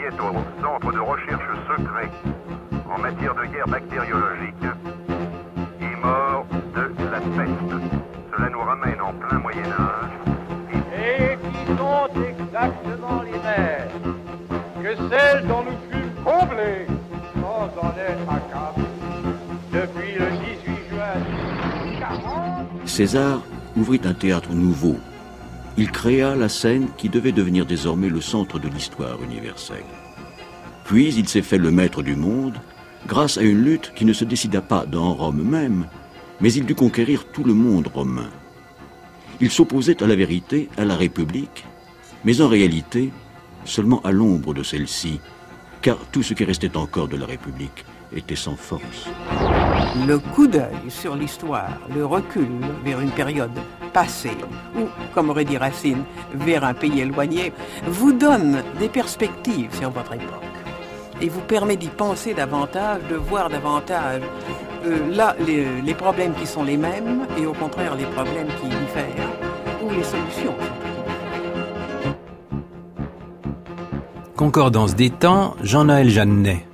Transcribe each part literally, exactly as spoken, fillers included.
est au centre de recherche secret en matière de guerre bactériologique est mort de la peste. Cela nous ramène en plein Moyen-Âge. Et qui sont exactement les mêmes que celles dont nous fûmes comblés sans en être accablés depuis le dix-huit juin mille huit cent quarante. César ouvrit un théâtre nouveau. Il créa la scène qui devait devenir désormais le centre de l'histoire universelle. Puis il s'est fait le maître du monde grâce à une lutte qui ne se décida pas dans Rome même, mais il dut conquérir tout le monde romain. Il s'opposait à la vérité, à la République, mais en réalité seulement à l'ombre de celle-ci, car tout ce qui restait encore de la République était sans force. Le coup d'œil sur l'histoire, le recul vers une période passée, ou, comme aurait dit Racine, vers un pays éloigné, vous donne des perspectives sur votre époque et vous permet d'y penser davantage, de voir davantage euh, là les, les problèmes qui sont les mêmes et au contraire les problèmes qui diffèrent ou les solutions. Concordance des temps, Jean-Noël Jeannet.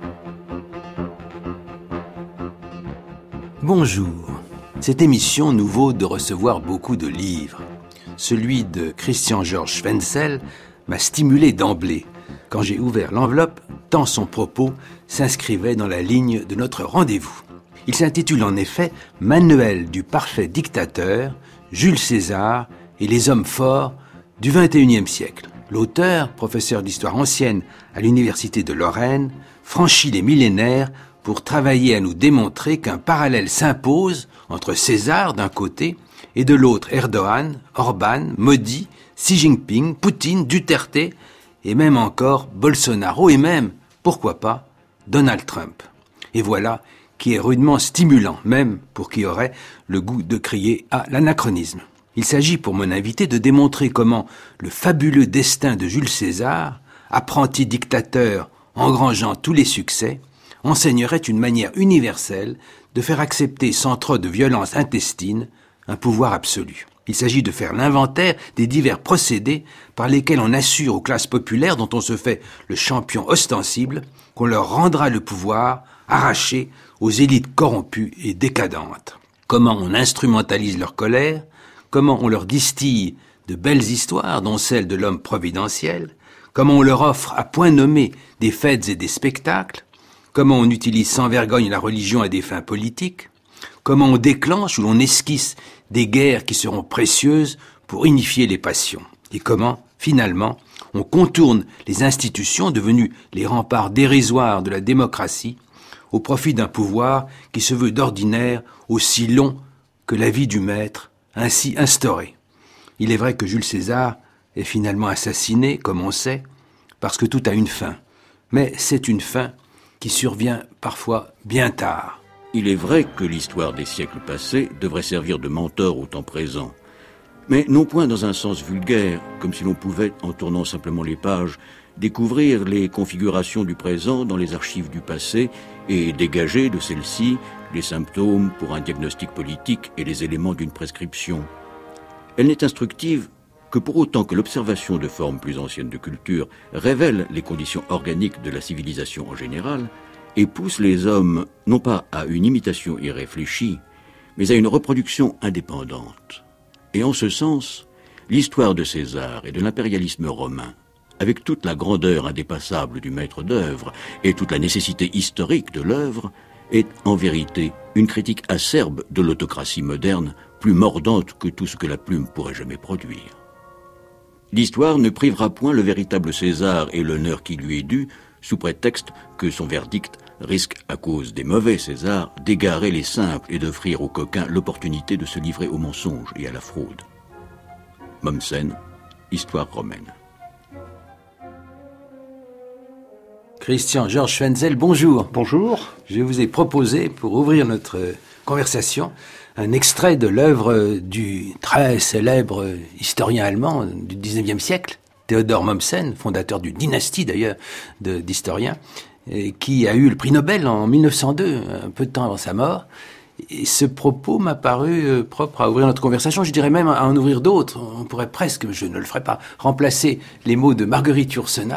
Bonjour. Cette émission nous vaut de recevoir beaucoup de livres. Celui de Christian-Georges Schwenzel m'a stimulé d'emblée quand j'ai ouvert l'enveloppe, tant son propos s'inscrivait dans la ligne de notre rendez-vous. Il s'intitule en effet « Manuel du parfait dictateur, Jules César et les hommes forts du vingt et unième siècle ». L'auteur, professeur d'histoire ancienne à l'université de Lorraine, franchit les millénaires pour travailler à nous démontrer qu'un parallèle s'impose entre César d'un côté et de l'autre Erdogan, Orban, Modi, Xi Jinping, Poutine, Duterte et même encore Bolsonaro et même, pourquoi pas, Donald Trump. Et voilà qui est rudement stimulant, même pour qui aurait le goût de crier à l'anachronisme. Il s'agit pour mon invité de démontrer comment le fabuleux destin de Jules César, apprenti dictateur engrangeant tous les succès, enseignerait une manière universelle de faire accepter sans trop de violence intestine un pouvoir absolu. Il s'agit de faire l'inventaire des divers procédés par lesquels on assure aux classes populaires dont on se fait le champion ostensible qu'on leur rendra le pouvoir arraché aux élites corrompues et décadentes. Comment on instrumentalise leur colère, comment on leur distille de belles histoires, dont celle de l'homme providentiel, comment on leur offre à point nommé des fêtes et des spectacles, comment on utilise sans vergogne la religion à des fins politiques, comment on déclenche ou l'on esquisse des guerres qui seront précieuses pour unifier les passions, et comment, finalement, on contourne les institutions devenues les remparts dérisoires de la démocratie au profit d'un pouvoir qui se veut d'ordinaire aussi long que la vie du maître ainsi instauré. Il est vrai que Jules César est finalement assassiné, comme on sait, parce que tout a une fin, mais c'est une fin qui survient parfois bien tard. Il est vrai que l'histoire des siècles passés devrait servir de mentor au temps présent, mais non point dans un sens vulgaire, comme si l'on pouvait, en tournant simplement les pages, découvrir les configurations du présent dans les archives du passé et dégager de celles-ci les symptômes pour un diagnostic politique et les éléments d'une prescription. Elle n'est instructive que pour autant que l'observation de formes plus anciennes de culture révèle les conditions organiques de la civilisation en général et pousse les hommes non pas à une imitation irréfléchie, mais à une reproduction indépendante. Et en ce sens, l'histoire de César et de l'impérialisme romain, avec toute la grandeur indépassable du maître d'œuvre et toute la nécessité historique de l'œuvre, est en vérité une critique acerbe de l'autocratie moderne, plus mordante que tout ce que la plume pourrait jamais produire. L'histoire ne privera point le véritable César et l'honneur qui lui est dû, sous prétexte que son verdict risque, à cause des mauvais Césars, d'égarer les simples et d'offrir aux coquins l'opportunité de se livrer au mensonge et à la fraude. Mommsen, Histoire romaine. Christian-Georges Schwenzel, bonjour. Bonjour. Je vous ai proposé, pour ouvrir notre conversation, un extrait de l'œuvre du très célèbre historien allemand du dix-neuvième siècle, Theodor Mommsen, fondateur d'une dynastie d'ailleurs de, d'historiens, et qui a eu le prix Nobel en mille neuf cent deux, un peu de temps avant sa mort. Et ce propos m'a paru euh, propre à ouvrir notre conversation, je dirais même à en ouvrir d'autres. On pourrait presque, mais je ne le ferai pas, remplacer les mots de Marguerite Yourcenar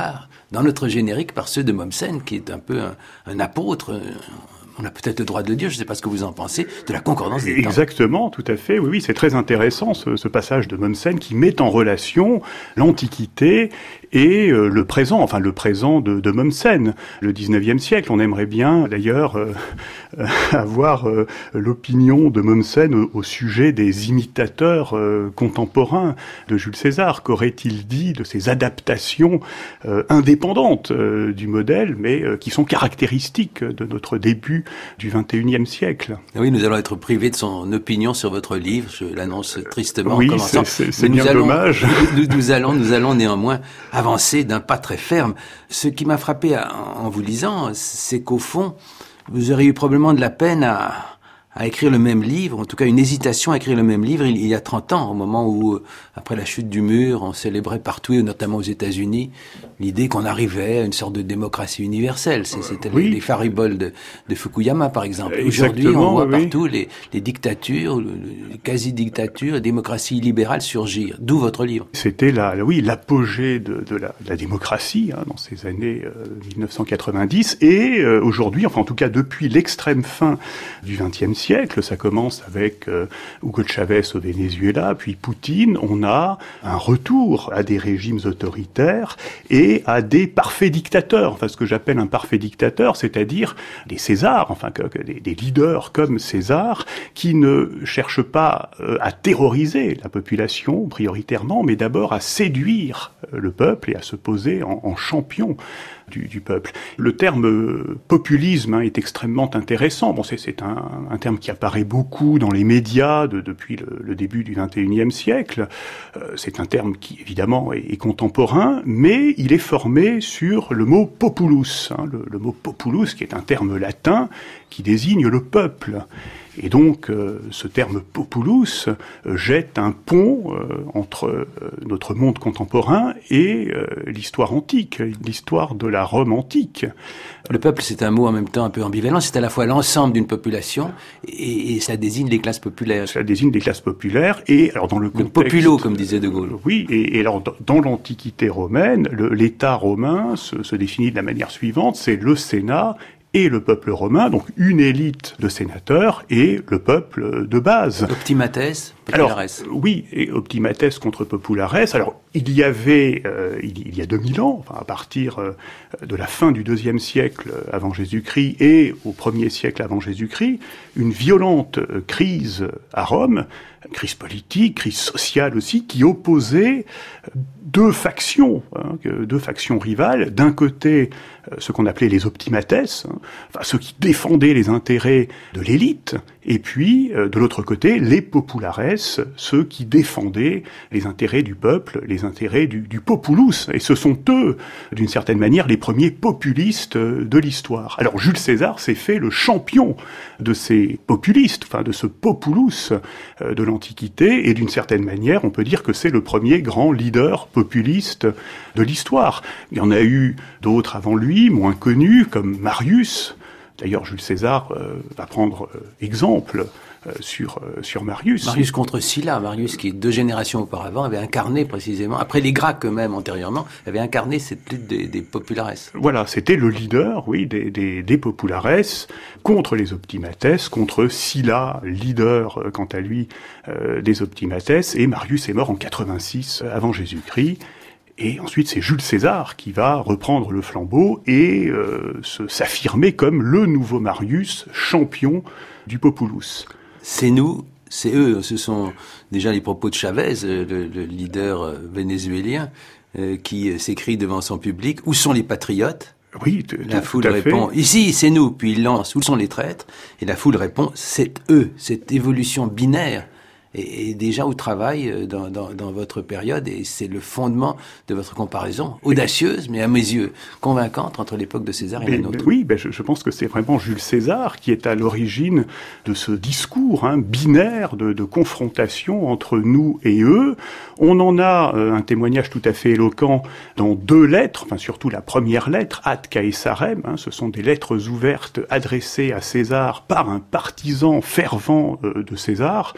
dans notre générique par ceux de Mommsen, qui est un peu un, un apôtre, euh, on a peut-être le droit de le dire, je ne sais pas ce que vous en pensez, de la concordance des temps. Exactement, tout à fait. Oui, oui, c'est très intéressant ce, ce passage de Mommsen qui met en relation l'Antiquité et euh, le présent, enfin le présent de, de Mommsen, le dix-neuvième siècle. On aimerait bien d'ailleurs euh, euh, avoir euh, l'opinion de Mommsen au, au sujet des imitateurs euh, contemporains de Jules César. Qu'aurait-il dit de ces adaptations euh, indépendantes euh, du modèle, mais euh, qui sont caractéristiques de notre début du vingt et unième siècle. Oui, nous allons être privés de son opinion sur votre livre, je l'annonce tristement oui, en commençant. c'est, c'est, c'est bien allons, dommage. Nous, nous, allons, nous allons néanmoins avancer d'un pas très ferme. Ce qui m'a frappé à, en vous lisant, c'est qu'au fond, vous auriez eu probablement de la peine à, à écrire le même livre, en tout cas une hésitation à écrire le même livre il, il y a trente ans, au moment où, après la chute du mur, on célébrait partout, et notamment aux États-Unis, l'idée qu'on arrivait à une sorte de démocratie universelle. C'était oui. les, les fariboles de, de Fukuyama, par exemple. Aujourd'hui, on voit oui. partout les, les dictatures, les quasi-dictatures, les démocraties libérales surgir. D'où votre livre. C'était la, oui, l'apogée de, de, la, de la démocratie hein, dans ces années euh, dix-neuf cent quatre-vingt-dix, et euh, aujourd'hui, enfin en tout cas depuis l'extrême fin du vingtième siècle, siècle, ça commence avec euh, Hugo Chavez au Venezuela, puis Poutine, on a un retour à des régimes autoritaires et à des parfaits dictateurs, enfin ce que j'appelle un parfait dictateur, c'est-à-dire des Césars, enfin que, que des, des leaders comme César, qui ne cherchent pas euh, à terroriser la population prioritairement, mais d'abord à séduire le peuple et à se poser en, en champion Du, du peuple. Le terme euh, populisme hein, est extrêmement intéressant. Bon, c'est, c'est un, un terme qui apparaît beaucoup dans les médias de, depuis le, le début du vingt et unième siècle. Euh, c'est un terme qui, évidemment, est, est contemporain, mais il est formé sur le mot populus. Hein, le, le mot populus, qui est un terme latin qui désigne le peuple. Et donc, euh, ce terme populus euh, jette un pont euh, entre euh, notre monde contemporain et euh, l'histoire antique, l'histoire de la Rome antique. Le peuple, c'est un mot en même temps un peu ambivalent. C'est à la fois l'ensemble d'une population et, et ça désigne les classes populaires. Ça désigne des classes populaires et alors dans le contexte... Le populo, comme disait De Gaulle. Oui, et, et alors dans l'Antiquité romaine, le, l'État romain se, se définit de la manière suivante, c'est le Sénat et le peuple romain, donc une élite de sénateurs et le peuple de base. Optimates, populares. Alors, oui, et optimates contre populares. Alors, il y avait, euh, il, il y a deux mille ans, enfin, à partir euh, de la fin du deuxième siècle avant Jésus-Christ et au premier siècle avant Jésus-Christ, une violente euh, crise à Rome, une crise politique, crise sociale aussi, qui opposait deux factions, hein, deux factions rivales. D'un côté, ce qu'on appelait les optimates, hein, enfin ceux qui défendaient les intérêts de l'élite, et puis euh, de l'autre côté, les populares, ceux qui défendaient les intérêts du peuple, les intérêts du, du populus. Et ce sont eux, d'une certaine manière, les premiers populistes de l'histoire. Alors Jules César s'est fait le champion de ces populistes, enfin de ce populus euh, de l'Antiquité, et d'une certaine manière, on peut dire que c'est le premier grand leader populiste de l'histoire. Il y en a eu d'autres avant lui, moins connus, comme Marius. D'ailleurs, Jules César euh, va prendre euh, exemple euh, sur euh, sur Marius. Marius contre Sylla. Marius, qui deux générations auparavant avait incarné précisément, après les Gracques eux-mêmes antérieurement, avait incarné cette lutte des, des populares. Voilà, c'était le leader, oui, des, des, des populares contre les optimates, contre Sylla, leader euh, quant à lui euh, des optimates, et Marius est mort en quatre-vingt-six avant Jésus-Christ. Et ensuite, c'est Jules César qui va reprendre le flambeau et euh, se, s'affirmer comme le nouveau Marius, champion du populus. C'est nous, c'est eux. Ce sont déjà les propos de Chavez, le, le leader vénézuélien, euh, qui s'écrie devant son public. Où sont les patriotes ? Oui, t- la tout, foule tout à répond, fait. Ici, c'est nous. Puis il lance, où sont les traîtres ? Et la foule répond, c'est eux. Cette évolution binaire et déjà au travail dans, dans, dans votre période, et c'est le fondement de votre comparaison, audacieuse, mais à mes yeux convaincante, entre l'époque de César et mais, la nôtre. Oui, ben je, je pense que c'est vraiment Jules César qui est à l'origine de ce discours hein, binaire de, de confrontation entre nous et eux. On en a euh, un témoignage tout à fait éloquent dans deux lettres, enfin surtout la première lettre, Ad Caesarem, hein, ce sont des lettres ouvertes adressées à César par un partisan fervent euh, de César.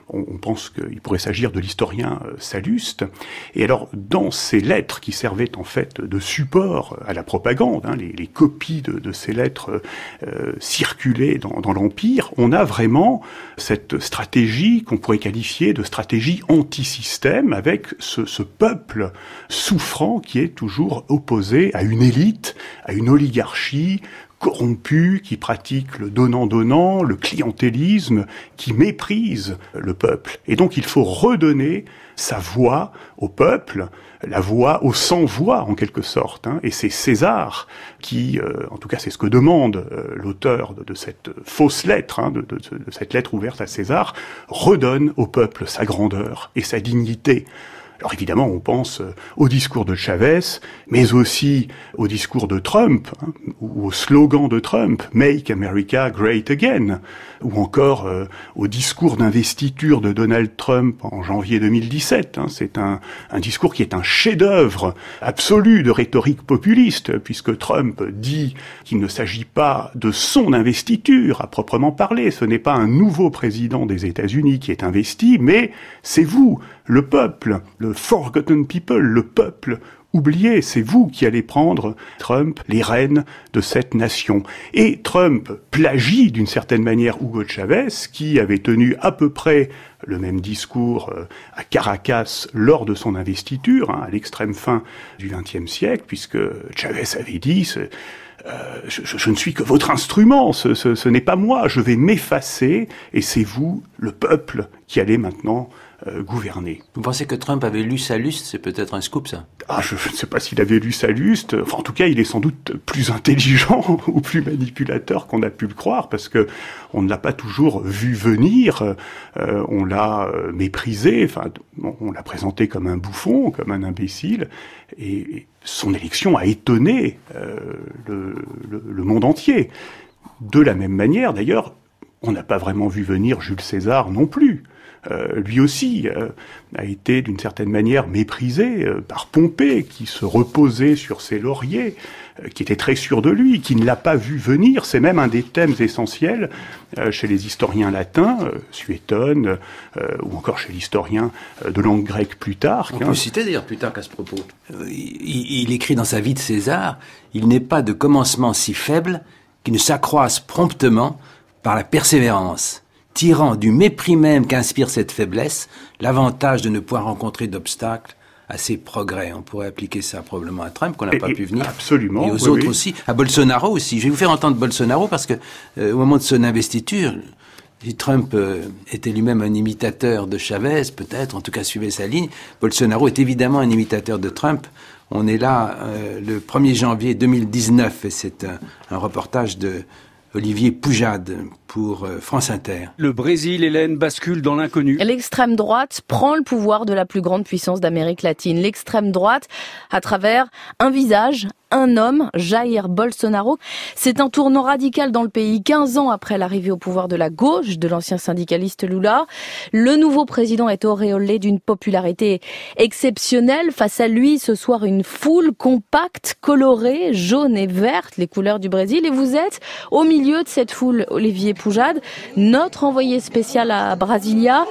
On, on pense qu'il pourrait s'agir de l'historien euh, Salluste. Et alors, dans ces lettres qui servaient en fait de support à la propagande, hein, les, les copies de, de ces lettres euh, circulaient dans, dans l'Empire, on a vraiment cette stratégie qu'on pourrait qualifier de stratégie anti-système, avec ce, ce peuple souffrant qui est toujours opposé à une élite, à une oligarchie corrompu, qui pratique le donnant-donnant, le clientélisme, qui méprise le peuple. Et donc il faut redonner sa voix au peuple, la voix aux sans-voix en quelque sorte. Hein. Et c'est César qui, euh, en tout cas c'est ce que demande euh, l'auteur de, de cette fausse lettre, hein, de, de, de cette lettre ouverte à César, redonne au peuple sa grandeur et sa dignité. Alors évidemment, on pense au discours de Chavez, mais aussi au discours de Trump, hein, ou au slogan de Trump, « Make America Great Again », ou encore euh, au discours d'investiture de Donald Trump en janvier deux mille dix-sept. Hein. C'est un, un discours qui est un chef-d'œuvre absolu de rhétorique populiste, puisque Trump dit qu'il ne s'agit pas de son investiture à proprement parler. Ce n'est pas un nouveau président des États-Unis qui est investi, mais c'est vous, le peuple, le forgotten people, le peuple oublié, c'est vous qui allez prendre, Trump, les rênes de cette nation. Et Trump plagie d'une certaine manière Hugo Chavez, qui avait tenu à peu près le même discours à Caracas lors de son investiture, hein, à l'extrême fin du vingtième siècle, puisque Chavez avait dit... Euh, je, je, je ne suis que votre instrument, ce, ce, ce n'est pas moi, je vais m'effacer, et c'est vous, le peuple, qui allez maintenant euh, gouverner. Vous pensez que Trump avait lu Salluste? C'est peut-être un scoop, ça? Ah, je, je ne sais pas s'il avait lu Salluste, enfin, en tout cas, il est sans doute plus intelligent ou plus manipulateur qu'on a pu le croire, parce que on ne l'a pas toujours vu venir, euh, on l'a euh, méprisé, enfin, on l'a présenté comme un bouffon, comme un imbécile, et... et son élection a étonné euh, le, le, le monde entier. De la même manière, d'ailleurs, on n'a pas vraiment vu venir Jules César non plus. Euh, lui aussi euh, a été d'une certaine manière méprisé euh, par Pompée, qui se reposait sur ses lauriers, euh, qui était très sûr de lui, qui ne l'a pas vu venir. C'est même un des thèmes essentiels euh, chez les historiens latins, euh, Suétone, euh, ou encore chez l'historien euh, de langue grecque Plutarque. On hein. peut citer d'ailleurs Plutarque à ce propos. Euh, il, il écrit dans sa vie de César, « Il n'est pas de commencement si faible qui ne s'accroisse promptement par la persévérance. » tirant du mépris même qu'inspire cette faiblesse, l'avantage de ne pouvoir rencontrer d'obstacles à ses progrès. On pourrait appliquer ça probablement à Trump, qu'on n'a pas pu venir. Absolument. Et aux oui, autres oui. aussi. À Bolsonaro aussi. Je vais vous faire entendre Bolsonaro parce que, euh, au moment de son investiture, si Trump euh, était lui-même un imitateur de Chavez, peut-être, en tout cas suivait sa ligne, Bolsonaro est évidemment un imitateur de Trump. On est là euh, le premier janvier deux mille dix-neuf et c'est un, un reportage de Olivier Poujade pour France Inter. Le Brésil, Hélène, bascule dans l'inconnu. L'extrême droite prend le pouvoir de la plus grande puissance d'Amérique latine. L'extrême droite, à travers un visage, un homme, Jair Bolsonaro. C'est un tournant radical dans le pays, quinze ans après l'arrivée au pouvoir de la gauche, de l'ancien syndicaliste Lula. Le nouveau président est auréolé d'une popularité exceptionnelle. Face à lui, ce soir, une foule compacte, colorée, jaune et verte, les couleurs du Brésil. Et vous êtes au milieu de cette foule, Olivier Poujade, notre envoyé spécial à Brasilia.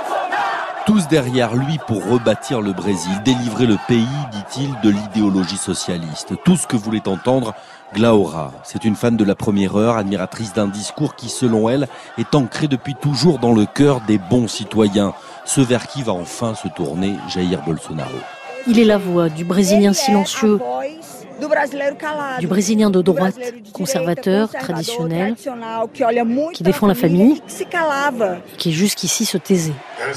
Tous derrière lui pour rebâtir le Brésil, délivrer le pays, dit-il, de l'idéologie socialiste. Tout ce que voulait entendre Glaura. C'est une fan de la première heure, admiratrice d'un discours qui, selon elle, est ancré depuis toujours dans le cœur des bons citoyens. Ce vers qui va enfin se tourner Jair Bolsonaro. Il est la voix du Brésilien silencieux, du Brésilien de droite, conservateur, traditionnel, qui défend la famille, qui jusqu'ici se taisait.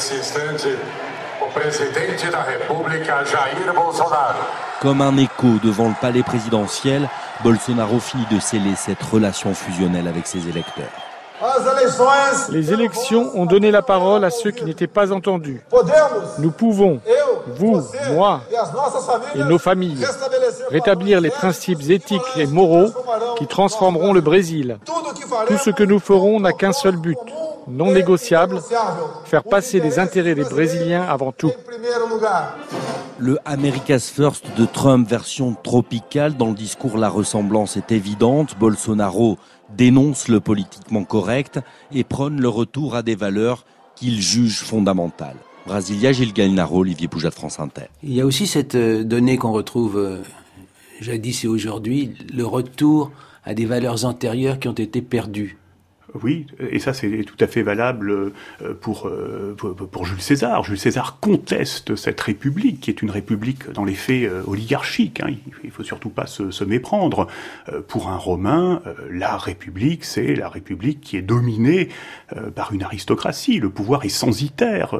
Comme un écho devant le palais présidentiel, Bolsonaro finit de sceller cette relation fusionnelle avec ses électeurs. Les élections ont donné la parole à ceux qui n'étaient pas entendus. Nous pouvons, vous, moi et nos familles, rétablir les principes éthiques et moraux qui transformeront le Brésil. Tout ce que nous ferons n'a qu'un seul but, non négociable, faire passer les intérêts des Brésiliens avant tout. Le America's First de Trump, version tropicale. Dans le discours, la ressemblance est évidente. Bolsonaro dénonce le politiquement correct et prône le retour à des valeurs qu'il juge fondamentale. Brasilia, Gilles Gallinaro, Olivier Pouja de France Inter. Il y a aussi cette donnée qu'on retrouve euh, jadis et aujourd'hui, le retour à des valeurs antérieures qui ont été perdues. Oui, et ça c'est tout à fait valable pour, pour, pour Jules César. Jules César conteste cette république, qui est une république dans les faits oligarchique. Hein. Il faut surtout pas se, se méprendre. Pour un Romain, la république, c'est la république qui est dominée par une aristocratie. Le pouvoir est censitaire.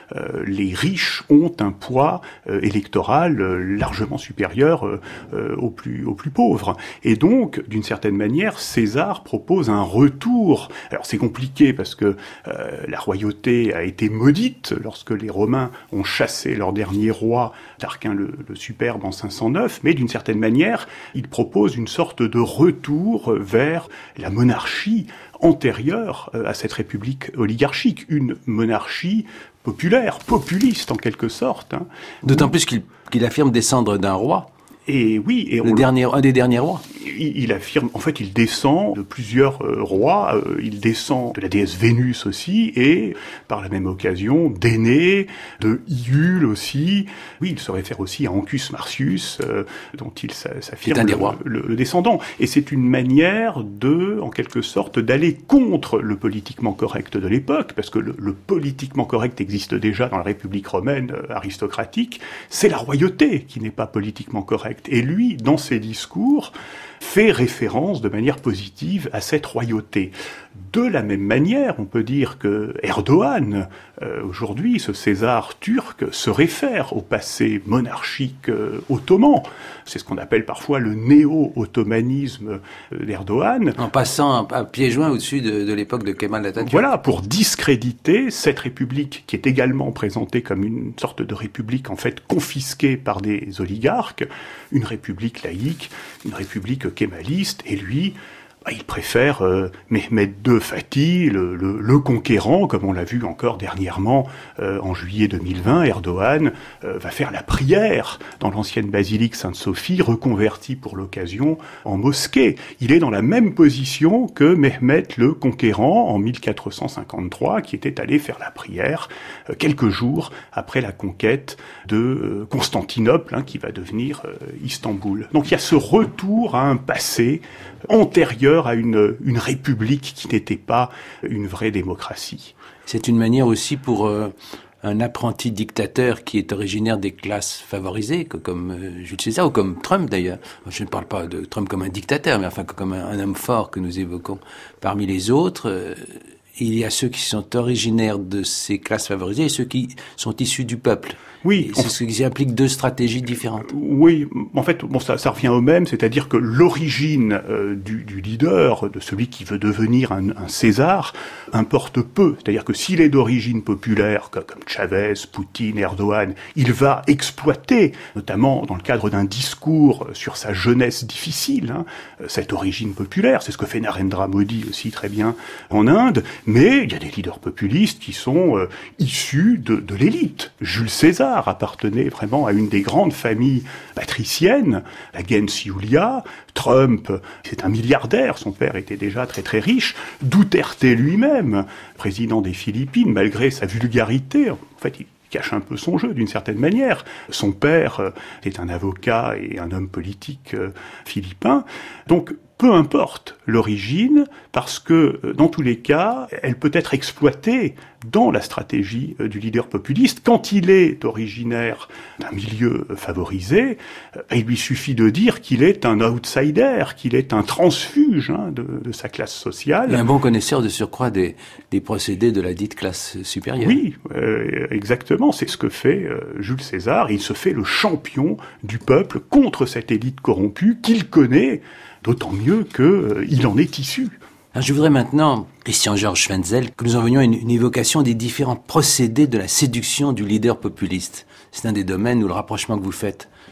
Les riches ont un poids électoral largement supérieur aux plus, aux plus pauvres. Et donc, d'une certaine manière, César propose un retour. Alors c'est compliqué parce que euh, la royauté a été maudite lorsque les Romains ont chassé leur dernier roi, Tarquin le, le Superbe, en cinq cent neuf, mais d'une certaine manière, il propose une sorte de retour vers la monarchie antérieure à cette république oligarchique, une monarchie populaire, populiste en quelque sorte. Hein. D'autant plus qu'il, qu'il affirme descendre d'un roi. Et oui, et le dernier, un des derniers rois. Il, il affirme, en fait, il descend de plusieurs euh, rois. Euh, il descend de la déesse Vénus aussi, et par la même occasion d'Énée, de Iule aussi. Oui, il se réfère aussi à Ancus Marcius, euh, dont il s'affirme un des rois. Le, le, le descendant. Et c'est une manière de, en quelque sorte, d'aller contre le politiquement correct de l'époque, parce que le, le politiquement correct existe déjà dans la République romaine euh, aristocratique. C'est la royauté qui n'est pas politiquement correcte. Et lui, dans ses discours, fait référence de manière positive à cette royauté. De la même manière, on peut dire que Erdogan, euh, aujourd'hui, ce César turc, se réfère au passé monarchique euh, ottoman. C'est ce qu'on appelle parfois le néo-ottomanisme euh, d'Erdogan. En passant à pieds joints au-dessus de, de l'époque de Kemal Atatürk. Voilà, pour discréditer cette république qui est également présentée comme une sorte de république en fait confisquée par des oligarques, une république laïque, une république kémaliste, et lui, bah, il préfère euh, Mehmed deux Fatih, le, le, le conquérant, comme on l'a vu encore dernièrement euh, en juillet deux mille vingt. Erdogan euh, va faire la prière dans l'ancienne basilique Sainte-Sophie, reconvertie pour l'occasion en mosquée. Il est dans la même position que Mehmed le conquérant en mille quatre cent cinquante-trois, qui était allé faire la prière euh, quelques jours après la conquête de euh, Constantinople, hein, qui va devenir euh, Istanbul. Donc il y a ce retour à un passé antérieur à une, une république qui n'était pas une vraie démocratie. C'est une manière aussi pour euh, un apprenti dictateur qui est originaire des classes favorisées, comme euh, Jules César, ou comme Trump d'ailleurs. Je ne parle pas de Trump comme un dictateur, mais enfin comme un, un homme fort que nous évoquons. Parmi les autres, euh, il y a ceux qui sont originaires de ces classes favorisées et ceux qui sont issus du peuple. Oui, c'est ce qui implique deux stratégies différentes. Oui, en fait, bon, ça, ça revient au même, c'est-à-dire que l'origine euh, du, du leader, de celui qui veut devenir un, un César, importe peu. C'est-à-dire que s'il est d'origine populaire, comme, comme Chavez, Poutine, Erdogan, il va exploiter, notamment dans le cadre d'un discours sur sa jeunesse difficile, hein, cette origine populaire. C'est ce que fait Narendra Modi aussi très bien en Inde. Mais il y a des leaders populistes qui sont euh, issus de, de l'élite. Jules César appartenait vraiment à une des grandes familles patriciennes, la gens Iulia. Trump, c'est un milliardaire, son père était déjà très très riche. Duterte lui-même, président des Philippines, malgré sa vulgarité, en fait, il cache un peu son jeu d'une certaine manière. Son père euh, est un avocat et un homme politique euh, philippin. Donc, peu importe l'origine, parce que, dans tous les cas, elle peut être exploitée dans la stratégie du leader populiste. Quand il est originaire d'un milieu favorisé, il lui suffit de dire qu'il est un outsider, qu'il est un transfuge hein, de, de sa classe sociale. Et un bon connaisseur de surcroît des, des procédés de la dite classe supérieure. Oui, euh, exactement, c'est ce que fait euh, Jules César. Il se fait le champion du peuple contre cette élite corrompue qu'il connaît, d'autant mieux qu'il euh, en est issu. Alors je voudrais maintenant, Christian Georges Schwenzel, que nous en venions à une, une évocation des différents procédés de la séduction du leader populiste. C'est un des domaines où le rapprochement que vous faites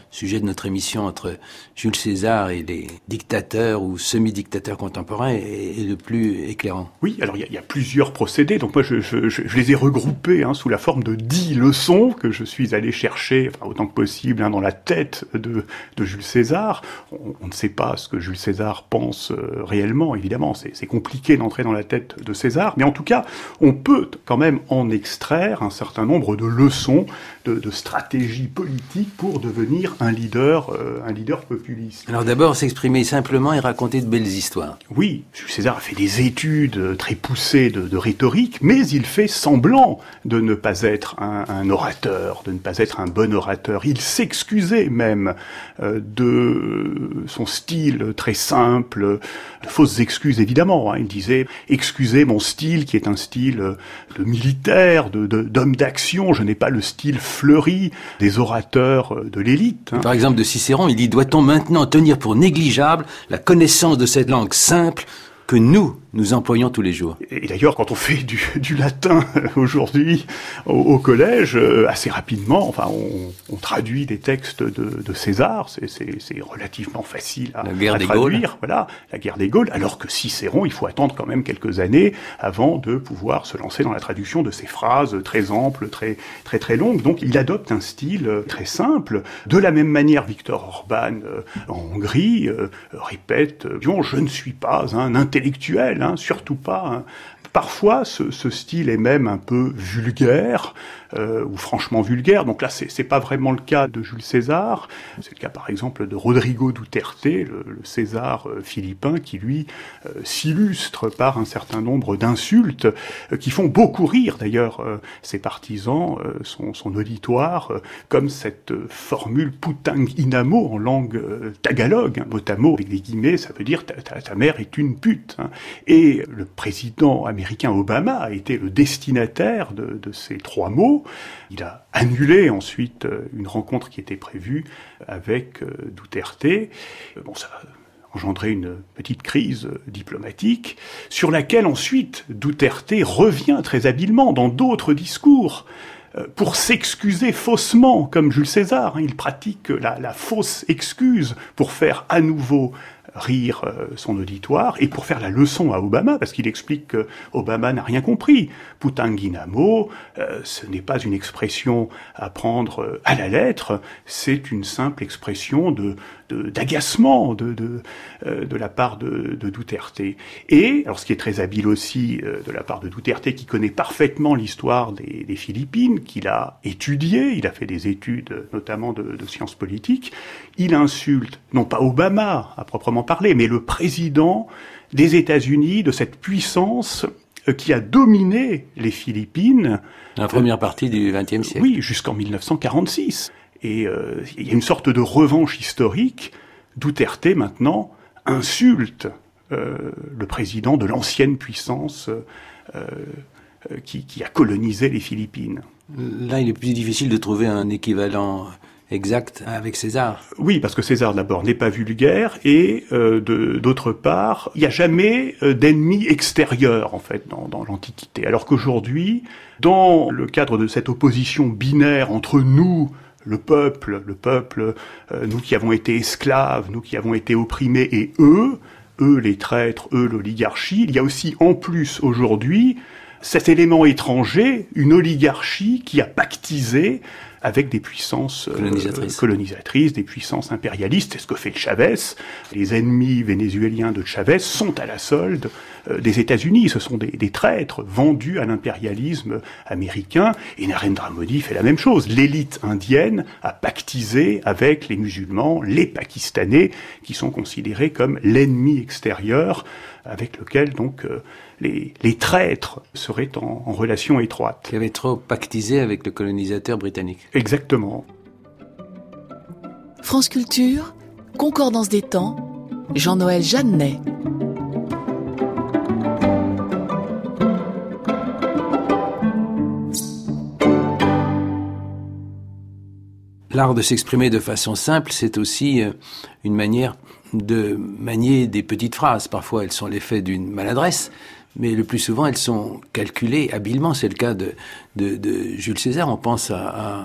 sujet de notre émission entre Jules César et les dictateurs ou semi-dictateurs contemporains est, est le plus éclairant. Oui, alors il y, y a plusieurs procédés, donc moi je, je, je, je les ai regroupés hein, sous la forme de dix leçons que je suis allé chercher, enfin, autant que possible, hein, dans la tête de, de Jules César. On, on ne sait pas ce que Jules César pense euh, réellement, évidemment, c'est, c'est compliqué d'entrer dans la tête de César, mais en tout cas, on peut quand même en extraire un certain nombre de leçons, de, de stratégies politiques pour devenir un leader, euh, un leader populiste. Alors d'abord, s'exprimer simplement et raconter de belles histoires. Oui, Jules César a fait des études très poussées de, de rhétorique, mais il fait semblant de ne pas être un, un orateur, de ne pas être un bon orateur. Il s'excusait même euh, de son style très simple, de fausses excuses évidemment. Hein. Il disait « Excusez mon style qui est un style de militaire, de, de, d'homme d'action, je n'ai pas le style fleuri des orateurs de l'élite. Hein. » Par exemple, de Cicéron, il dit « Doit-on maintenant tenir pour négligeable la connaissance de cette langue simple que nous, nous employons tous les jours. » Et d'ailleurs, quand on fait du, du latin aujourd'hui au, au collège, euh, assez rapidement, enfin, on, on traduit des textes de, de César, c'est, c'est, c'est relativement facile à, la guerre à des traduire. Gaules. Voilà, la guerre des Gaules, alors que Cicéron, il faut attendre quand même quelques années avant de pouvoir se lancer dans la traduction de ces phrases très amples, très très très longues. Donc, il adopte un style très simple. De la même manière, Viktor Orban, euh, en Hongrie, euh, répète euh, « Je ne suis pas un intellectuel, hein, surtout pas. Hein. » Parfois, ce, ce style est même un peu vulgaire, euh, ou franchement vulgaire. Donc là, c'est, c'est pas vraiment le cas de Jules César. C'est le cas, par exemple, de Rodrigo Duterte, le, le César euh, philippin, qui, lui, euh, s'illustre par un certain nombre d'insultes euh, qui font beaucoup rire, d'ailleurs, euh, ses partisans, euh, son, son auditoire, euh, comme cette euh, formule « putang inamo » en langue euh, tagalog, hein, mot à mot, avec des guillemets, ça veut dire ta, ta, ta mère est une pute. Hein. Et le président américain Obama a été le destinataire de, de ces trois mots. Il a annulé ensuite une rencontre qui était prévue avec Duterte. Bon, ça a engendré une petite crise diplomatique, sur laquelle ensuite Duterte revient très habilement dans d'autres discours pour s'excuser faussement, comme Jules César. Il pratique la, la fausse excuse pour faire à nouveau rire euh, son auditoire et pour faire la leçon à Obama, parce qu'il explique que Obama n'a rien compris. Putanginamo, euh, ce n'est pas une expression à prendre euh, à la lettre, c'est une simple expression de, de d'agacement de de, euh, de la part de, de Duterte. Et alors, ce qui est très habile aussi euh, de la part de Duterte, qui connaît parfaitement l'histoire des, des Philippines, qu'il a étudié, il a fait des études notamment de, de sciences politiques, il insulte non pas Obama à proprement parler, mais le président des États-Unis, de cette puissance qui a dominé les Philippines. La première partie du vingtième siècle. Oui, jusqu'en dix-neuf cent quarante-six. Et euh, il y a une sorte de revanche historique. Duterte, maintenant, insulte euh, le président de l'ancienne puissance euh, euh, qui, qui a colonisé les Philippines. Là, il est plus difficile de trouver un équivalent exact avec César. Oui, parce que César, d'abord, n'est pas vulgaire, et euh, de, d'autre part, il n'y a jamais euh, d'ennemi extérieur, en fait, dans, dans l'Antiquité. Alors qu'aujourd'hui, dans le cadre de cette opposition binaire entre nous, le peuple, le peuple, euh, nous qui avons été esclaves, nous qui avons été opprimés, et eux, eux les traîtres, eux l'oligarchie, il y a aussi, en plus, aujourd'hui, cet élément étranger, une oligarchie qui a pactisé avec des puissances colonisatrices. Euh, colonisatrices, des puissances impérialistes. C'est ce que fait Chavez. Les ennemis vénézuéliens de Chavez sont à la solde euh, des États-Unis. Ce sont des, des traîtres vendus à l'impérialisme américain. Et Narendra Modi fait la même chose. L'élite indienne a pactisé avec les musulmans, les Pakistanais, qui sont considérés comme l'ennemi extérieur, avec lequel donc euh, les, les traîtres seraient en, en relation étroite. Qui avait trop pactisé avec le colonisateur britannique. Exactement. France Culture, Concordance des temps, Jean-Noël Jeannet. L'art de s'exprimer de façon simple, c'est aussi une manière de manier des petites phrases. Parfois, elles sont l'effet d'une maladresse, mais le plus souvent, elles sont calculées habilement. C'est le cas de, de, de Jules César. On pense à, à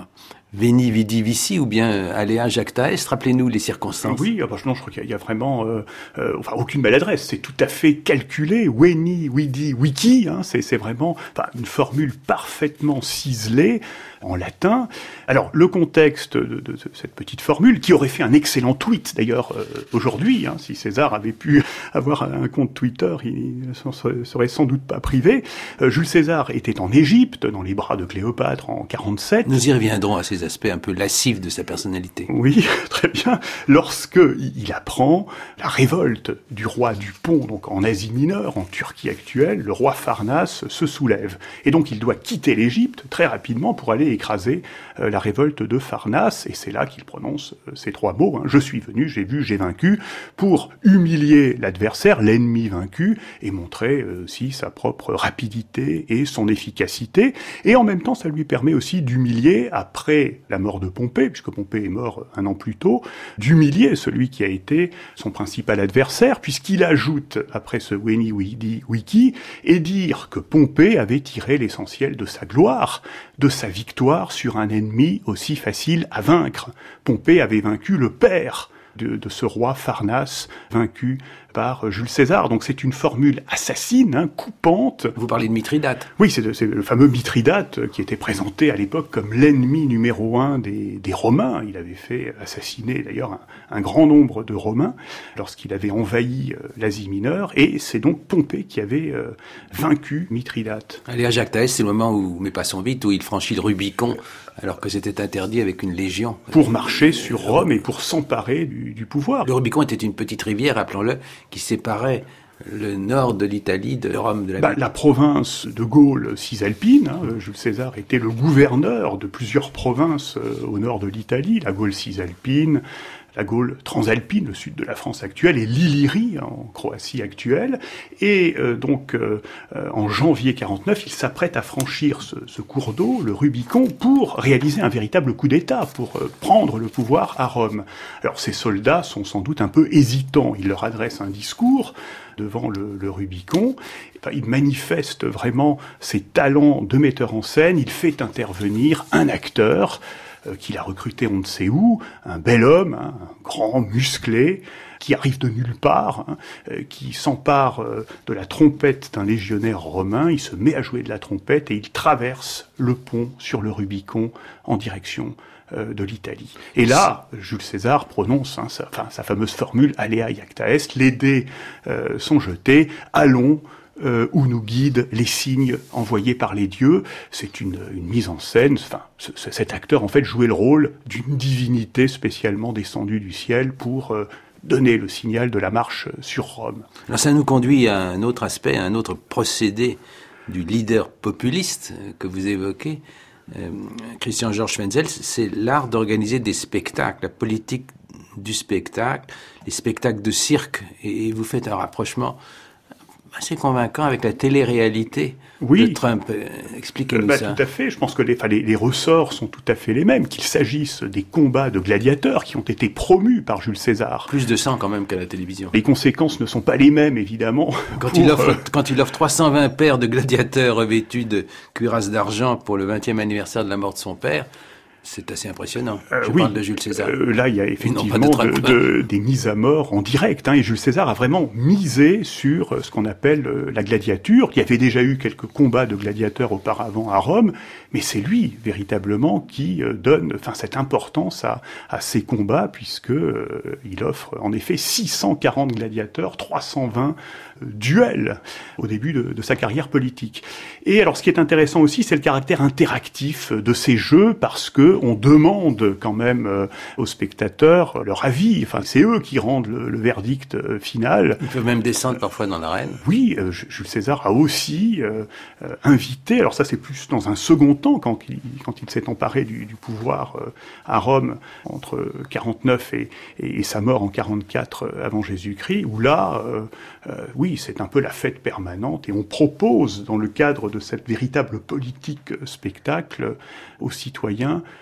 Veni Vidi Vici ou bien Alea Jacta Est. Rappelez-nous les circonstances. Oui, ah bah, non, je crois qu'il y a vraiment euh, euh, enfin, aucune maladresse. C'est tout à fait calculé. Veni Vidi Vici, hein, c'est, c'est vraiment enfin, une formule parfaitement ciselée en latin. Alors, le contexte de, de, de cette petite formule, qui aurait fait un excellent tweet, d'ailleurs, euh, aujourd'hui, hein, si César avait pu avoir un compte Twitter, il ne s'en serait sans doute pas privé. Euh, Jules César était en Égypte, dans les bras de Cléopâtre, en quarante-sept. Nous y reviendrons à ces aspects un peu lascifs de sa personnalité. Oui, très bien. Lorsque il apprend la révolte du roi du Pont, donc en Asie mineure, en Turquie actuelle, le roi Pharnace se soulève. Et donc il doit quitter l'Égypte très rapidement pour aller écraser euh, la révolte de Pharnace, et c'est là qu'il prononce euh, ces trois mots, hein, « Je suis venu, j'ai vu, j'ai vaincu », pour humilier l'adversaire, l'ennemi vaincu, et montrer euh, aussi sa propre rapidité et son efficacité, et en même temps ça lui permet aussi d'humilier, après la mort de Pompée, puisque Pompée est mort un an plus tôt, d'humilier celui qui a été son principal adversaire, puisqu'il ajoute, après ce Veni Vidi Vici, et dire que Pompée avait tiré l'essentiel de sa gloire, de sa victoire sur un ennemi aussi facile à vaincre. Pompée avait vaincu le père de, de ce roi Pharnace, vaincu par Jules César. Donc c'est une formule assassine, hein, coupante. Vous parlez de Mithridate. Oui, c'est, c'est le fameux Mithridate qui était présenté à l'époque comme l'ennemi numéro un des, des Romains. Il avait fait assassiner d'ailleurs un, un grand nombre de Romains lorsqu'il avait envahi euh, l'Asie mineure. Et c'est donc Pompée qui avait euh, vaincu Mithridate. Allez, à Jacques Taès, c'est le moment où, mais passons vite, où il franchit le Rubicon, alors que c'était interdit avec une légion. Pour marcher sur Rome et pour s'emparer du, du pouvoir. Le Rubicon était une petite rivière, rappelons-le, qui séparait le nord de l'Italie de Rome de la bah, La province de Gaule cisalpine, hein, Jules César était le gouverneur de plusieurs provinces euh, au nord de l'Italie, la Gaule cisalpine, la Gaule transalpine, le sud de la France actuelle, et l'Illyrie, hein, en Croatie actuelle. Et euh, donc, euh, euh, en janvier quarante-neuf, il s'apprête à franchir ce, ce cours d'eau, le Rubicon, pour réaliser un véritable coup d'État, pour euh, prendre le pouvoir à Rome. Alors, ces soldats sont sans doute un peu hésitants. Il leur adresse un discours devant le, le Rubicon. Enfin, il manifeste vraiment ses talents de metteur en scène. Il fait intervenir un acteur euh, qu'il a recruté on ne sait où, un bel homme, hein, un grand, musclé, qui arrive de nulle part, hein, euh, qui s'empare euh, de la trompette d'un légionnaire romain. Il se met à jouer de la trompette et il traverse le pont sur le Rubicon en direction de l'Italie. Et là, Jules César prononce hein, sa, enfin, sa fameuse formule « Alea Iacta Est », les dés euh, sont jetés, allons euh, où nous guident les signes envoyés par les dieux. C'est une, une mise en scène, enfin, ce, cet acteur en fait jouait le rôle d'une divinité spécialement descendue du ciel pour euh, donner le signal de la marche sur Rome. Alors ça nous conduit à un autre aspect, à un autre procédé du leader populiste que vous évoquez, Euh, Christian Georges Schwenzel, c'est l'art d'organiser des spectacles, la politique du spectacle, les spectacles de cirque, et, et vous faites un rapprochement assez convaincant avec la télé-réalité oui. de Trump. Euh, expliquez-nous bah, ça. Tout à fait. Je pense que les, les, les ressorts sont tout à fait les mêmes, qu'il s'agisse des combats de gladiateurs qui ont été promus par Jules César. Plus de sang quand même qu'à la télévision. Les conséquences ne sont pas les mêmes, évidemment. Quand, pour, il, offre, euh... quand il offre trois cent vingt paires de gladiateurs revêtus de cuirasses d'argent pour le vingtième anniversaire de la mort de son père, c'est assez impressionnant. Euh, Je oui. parle de Jules César. Euh, là, il y a effectivement de de, de, des mises à mort en direct. Hein, et Jules César a vraiment misé sur euh, ce qu'on appelle euh, la gladiature. Il y avait déjà eu quelques combats de gladiateurs auparavant à Rome, mais c'est lui, véritablement, qui euh, donne enfin, cette importance à, à ces combats, puisque euh, il offre en effet six cent quarante gladiateurs, trois cent vingt euh, duels au début de, de sa carrière politique. Et alors, ce qui est intéressant aussi, c'est le caractère interactif de ces jeux, parce que on demande quand même euh, aux spectateurs leur avis. Enfin, c'est eux qui rendent le, le verdict euh, final. Ils peuvent même descendre parfois dans l'arène. Oui, euh, Jules César a aussi euh, euh, invité, alors ça c'est plus dans un second temps, quand il, quand il s'est emparé du, du pouvoir euh, à Rome entre quarante-neuf et, et, et sa mort en quarante-quatre avant Jésus-Christ, où là, euh, euh, oui, c'est un peu la fête permanente, et on propose, dans le cadre de cette véritable politique spectacle, aux citoyens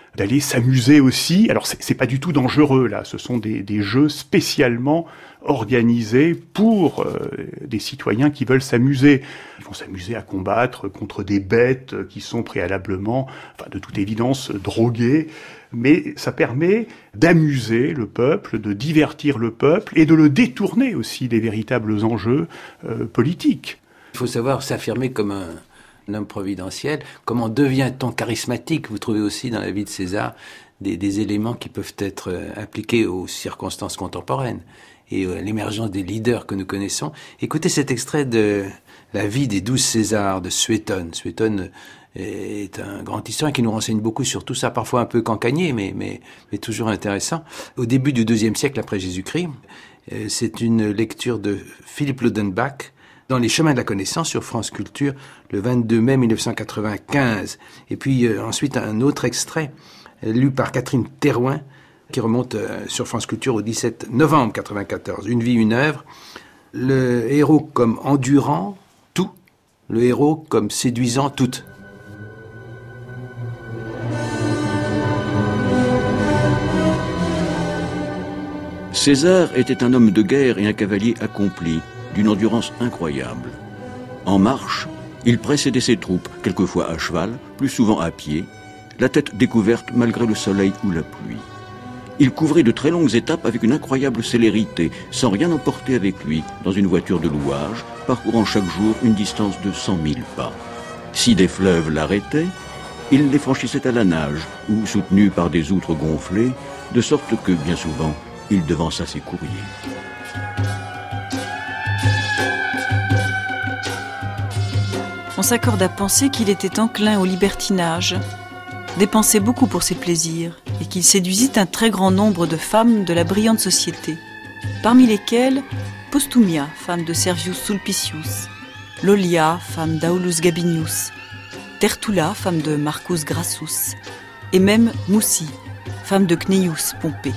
d'aller s'amuser aussi. Alors c'est, c'est pas du tout dangereux là, ce sont des, des jeux spécialement organisés pour euh, des citoyens qui veulent s'amuser. Ils vont s'amuser à combattre contre des bêtes qui sont préalablement, enfin de toute évidence, droguées. Mais ça permet d'amuser le peuple, de divertir le peuple et de le détourner aussi des véritables enjeux euh, politiques. Il faut savoir s'affirmer comme un, un homme providentiel. Comment devient-on charismatique ? Vous trouvez aussi dans la vie de César des, des éléments qui peuvent être euh, appliqués aux circonstances contemporaines et à l'émergence des leaders que nous connaissons. Écoutez cet extrait de La vie des douze Césars de Suétone. Suétone est un grand historien qui nous renseigne beaucoup sur tout ça, parfois un peu cancanier, mais, mais, mais toujours intéressant. Au début du deuxième siècle après Jésus-Christ, euh, c'est une lecture de Philippe Lodenbach dans Les Chemins de la Connaissance sur France Culture le vingt-deux mai mille neuf cent quatre-vingt-quinze. Et puis euh, ensuite un autre extrait euh, lu par Catherine Thérouin qui remonte euh, sur France Culture au dix-sept novembre quatre-vingt-quatorze. Une vie, une œuvre. Le héros comme endurant tout, le héros comme séduisant toute. César était un homme de guerre et un cavalier accompli, d'une endurance incroyable. En marche, il précédait ses troupes, quelquefois à cheval, plus souvent à pied, la tête découverte malgré le soleil ou la pluie. Il couvrait de très longues étapes avec une incroyable célérité, sans rien emporter avec lui, dans une voiture de louage, parcourant chaque jour une distance de cent mille pas. Si des fleuves l'arrêtaient, il les franchissait à la nage, ou soutenu par des outres gonflées, de sorte que, bien souvent, il devança ses courriers. On s'accorde à penser qu'il était enclin au libertinage, dépensait beaucoup pour ses plaisirs et qu'il séduisit un très grand nombre de femmes de la brillante société, parmi lesquelles Postumia, femme de Servius Sulpicius, Lollia, femme d'Aulus Gabinius, Tertulla, femme de Marcus Grassus, et même Moussi, femme de Cneius Pompée.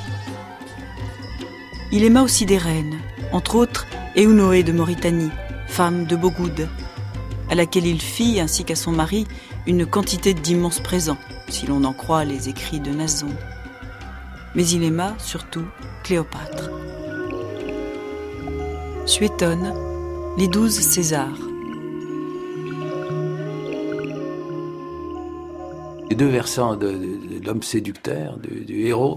Il aima aussi des reines, entre autres Eunoé de Mauritanie, femme de Bogoud, à laquelle il fit, ainsi qu'à son mari, une quantité d'immenses présents, si l'on en croit les écrits de Nason. Mais il aima, surtout, Cléopâtre. Suétone, les douze Césars. Les deux versants de, de, de l'homme séducteur, du, du héros,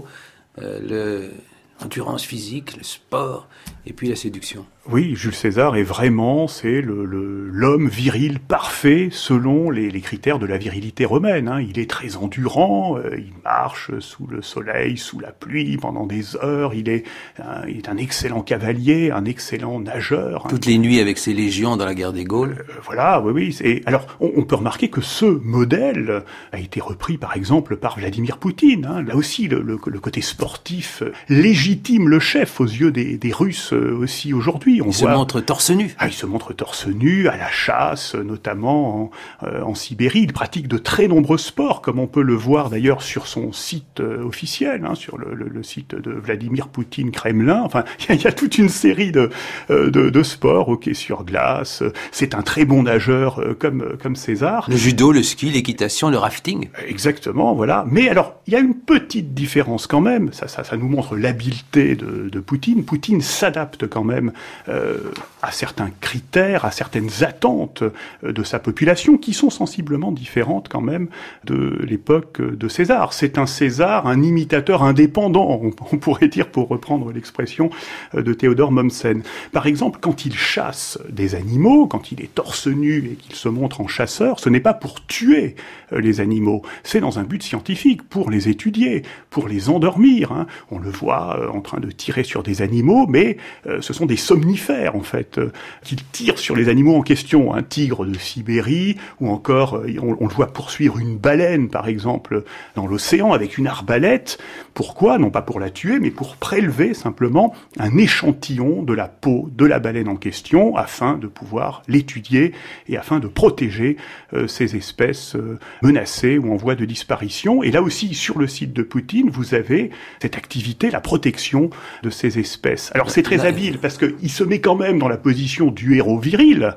euh, l'endurance physique, le sport, et puis la séduction. Oui, Jules César est vraiment, c'est le, le, l'homme viril parfait selon les, les critères de la virilité romaine. Hein. Il est très endurant, euh, il marche sous le soleil, sous la pluie pendant des heures. Il est, un, il est un excellent cavalier, un excellent nageur. Toutes hein. les nuits avec ses légions dans la guerre des Gaules. Euh, voilà, oui, oui. Et alors, on, on peut remarquer que ce modèle a été repris, par exemple, par Vladimir Poutine. Hein. Là aussi, le, le, le côté sportif légitime le chef aux yeux des, des Russes aussi aujourd'hui. On il voit... se montre torse nu. Ah, il se montre torse nu, à la chasse, notamment en, euh, en Sibérie. Il pratique de très nombreux sports, comme on peut le voir d'ailleurs sur son site euh, officiel, hein, sur le, le, le site de Vladimir Poutine Kremlin. Enfin, il y, y a toute une série de, euh, de, de sports, hockey sur glace. C'est un très bon nageur, euh, comme, comme César. Le judo, le ski, l'équitation, le rafting. Exactement, voilà. Mais alors, il y a une petite différence quand même. Ça, ça, ça nous montre l'habileté de, de Poutine. Poutine s'adapte quand même Euh, à certains critères, à certaines attentes euh, de sa population qui sont sensiblement différentes quand même de l'époque de César. C'est un César, un imitateur indépendant, on, on pourrait dire pour reprendre l'expression euh, de Théodore Mommsen. Par exemple, quand il chasse des animaux, quand il est torse nu et qu'il se montre en chasseur, ce n'est pas pour tuer euh, les animaux, c'est dans un but scientifique, pour les étudier, pour les endormir. Hein. On le voit euh, en train de tirer sur des animaux, mais euh, ce sont des somnifères, en fait, euh, qu'il tire sur les animaux en question. Un tigre de Sibérie, ou encore, euh, on, on le voit poursuivre une baleine, par exemple, dans l'océan, avec une arbalète. Pourquoi ? Non pas pour la tuer, mais pour prélever, simplement, un échantillon de la peau de la baleine en question, afin de pouvoir l'étudier, et afin de protéger euh, ces espèces euh, menacées ou en voie de disparition. Et là aussi, sur le site de Poutine, vous avez cette activité, la protection de ces espèces. Alors, c'est très habile, parce qu'il se met quand même dans la position du héros viril,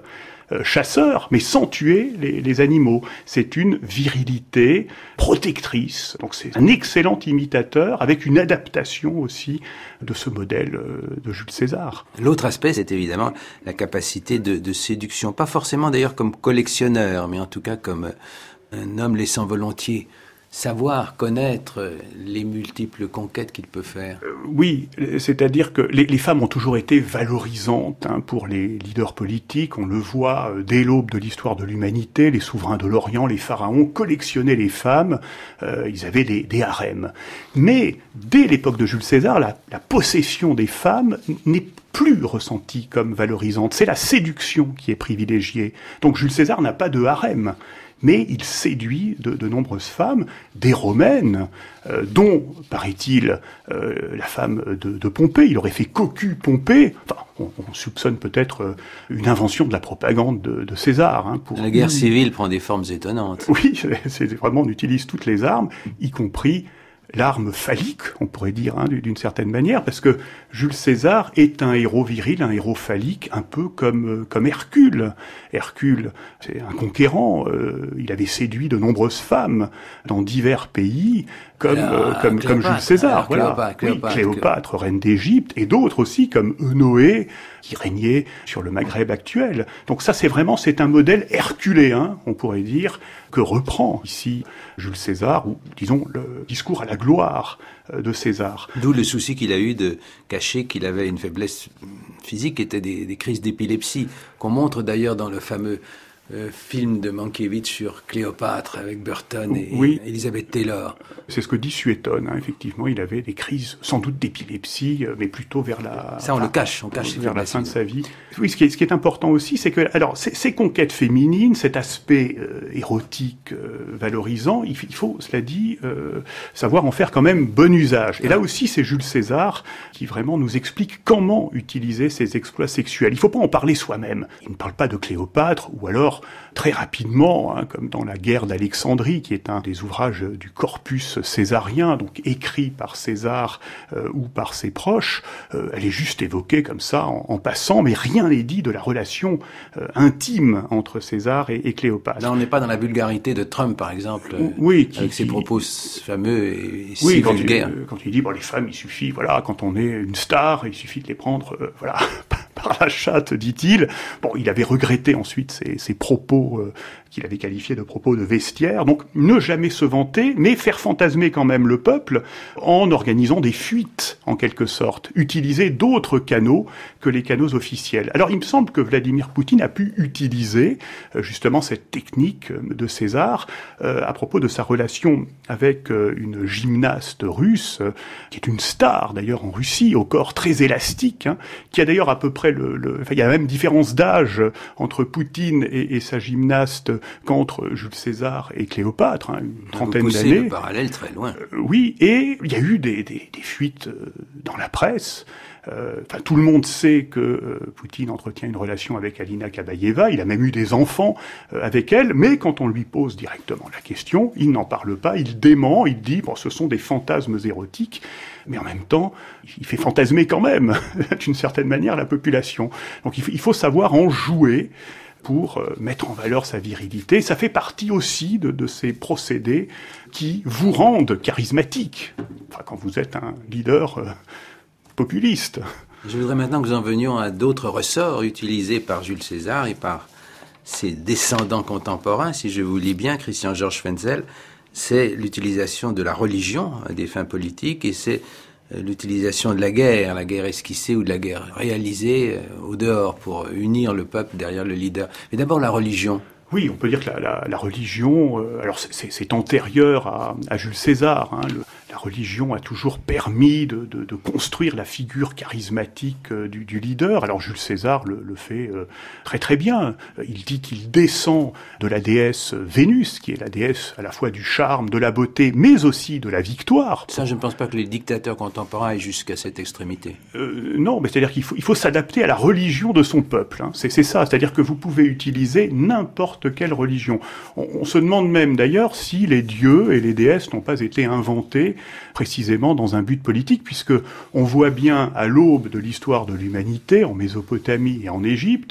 euh, chasseur, mais sans tuer les, les animaux. C'est une virilité protectrice. Donc c'est un excellent imitateur, avec une adaptation aussi de ce modèle euh, de Jules César. L'autre aspect, c'est évidemment la capacité de, de séduction. Pas forcément d'ailleurs comme collectionneur, mais en tout cas comme un homme laissant volontiers savoir, connaître les multiples conquêtes qu'il peut faire. Euh, oui, c'est-à-dire que les, les femmes ont toujours été valorisantes hein, pour les leaders politiques. On le voit euh, dès l'aube de l'histoire de l'humanité. Les souverains de l'Orient, les pharaons, collectionnaient les femmes. Euh, ils avaient des, des harems. Mais dès l'époque de Jules César, la, la possession des femmes n'est plus ressentie comme valorisante. C'est la séduction qui est privilégiée. Donc Jules César n'a pas de harem. Mais il séduit de, de nombreuses femmes, des romaines, euh, dont, paraît-il, euh, la femme de, de Pompée. Il aurait fait cocu Pompée. Enfin, on, on soupçonne peut-être euh, une invention de la propagande de, de César. Hein, pour... La guerre civile prend des formes étonnantes. Oui, c'est vraiment, on utilise toutes les armes, y compris l'arme phallique, on pourrait dire, hein, d'une certaine manière, parce que Jules César est un héros viril, un héros phallique, un peu comme, comme Hercule. Hercule, c'est un conquérant, euh, il avait séduit de nombreuses femmes dans divers pays, comme, euh, comme, comme Jules César. Voilà. Cléopâtre, Cléopâtre, oui, Cléopâtre, reine d'Égypte, et d'autres aussi, comme Eunoé, qui régnait sur le Maghreb actuel. Donc ça, c'est vraiment, c'est un modèle herculéen, on pourrait dire, que reprend ici Jules César, ou disons le discours à la gloire de César. D'où le souci qu'il a eu de cacher qu'il avait une faiblesse physique, qui était des, des crises d'épilepsie, qu'on montre d'ailleurs dans le fameux euh, film de Mankiewicz sur Cléopâtre avec Burton et, oui. et Elizabeth Taylor. C'est ce que dit Suétone, hein. Effectivement, il avait des crises sans doute d'épilepsie, mais plutôt vers la... Ça, on enfin, le cache, on cache vers la fin de sa vie. Oui, ce qui est, ce qui est important aussi, c'est que, alors, ces, ces conquêtes féminines, cet aspect euh, érotique, euh, valorisant, il, il faut, cela dit, euh, savoir en faire quand même bon usage. Et là aussi, c'est Jules César qui vraiment nous explique comment utiliser ces exploits sexuels. Il ne faut pas en parler soi-même. Il ne parle pas de Cléopâtre, ou alors, très rapidement, hein, comme dans la guerre d'Alexandrie, qui est un des ouvrages du corpus césarien, donc écrit par César euh, ou par ses proches, euh, elle est juste évoquée comme ça, en, en passant, mais rien n'est dit de la relation euh, intime entre César et, et Cléopâtre. Là, on n'est pas dans la vulgarité de Trump, par exemple, euh, oui, qui, avec ses qui, propos fameux et si oui, quand vulgaires. Il, quand il dit, bon, les femmes, il suffit, voilà, quand on est une star, il suffit de les prendre, euh, voilà, par la chatte, dit-il. Bon, il avait regretté ensuite ses, ses propos euh, qu'il avait qualifiés de propos de vestiaire. Donc, ne jamais se vanter, mais faire fantasmer quand même le peuple en organisant des fuites, en quelque sorte. Utiliser d'autres canaux que les canaux officiels. Alors, il me semble que Vladimir Poutine a pu utiliser euh, justement cette technique de César euh, à propos de sa relation avec euh, une gymnaste russe, euh, qui est une star d'ailleurs en Russie, au corps très élastique, hein, qui a d'ailleurs à peu près le... le enfin, il y a même différence d'âge entre Poutine et, et sa gymnaste qu'entre Jules César et Cléopâtre, hein, une trentaine d'années. Le parallèle très loin. Euh, oui, et il y a eu des, des, des fuites euh, dans la presse. Euh, enfin, tout le monde sait que euh, Poutine entretient une relation avec Alina Kabaeva, il a même eu des enfants euh, avec elle, mais quand on lui pose directement la question, il n'en parle pas, il dément, il dit bon, ce sont des fantasmes érotiques, mais en même temps, il fait fantasmer quand même, d'une certaine manière, la population. Donc il faut, il faut savoir en jouer pour euh, mettre en valeur sa virilité. Ça fait partie aussi de, de ces procédés qui vous rendent charismatique, enfin, quand vous êtes un leader euh, populiste. Je voudrais maintenant que nous en venions à d'autres ressorts utilisés par Jules César et par ses descendants contemporains, si je vous lis bien, Christian Georges Wenzel, c'est l'utilisation de la religion à des fins politiques et c'est l'utilisation de la guerre, la guerre esquissée ou de la guerre réalisée au dehors pour unir le peuple derrière le leader. Mais d'abord la religion. Oui, on peut dire que la, la, la religion, euh, alors c'est, c'est antérieur à, à Jules César, hein, le, la religion a toujours permis de, de, de construire la figure charismatique euh, du, du leader. Alors Jules César le, le fait euh, très très bien. Il dit qu'il descend de la déesse Vénus, qui est la déesse à la fois du charme, de la beauté, mais aussi de la victoire. Ça, je ne pense pas que les dictateurs contemporains aient jusqu'à cette extrémité. Euh, non, mais c'est-à-dire qu'il faut, il faut s'adapter à la religion de son peuple. Hein. C'est, c'est ça, c'est-à-dire que vous pouvez utiliser n'importe quelle religion. On, on se demande même d'ailleurs si les dieux et les déesses n'ont pas été inventés précisément dans un but politique, puisque on voit bien à l'aube de l'histoire de l'humanité, en Mésopotamie et en Égypte,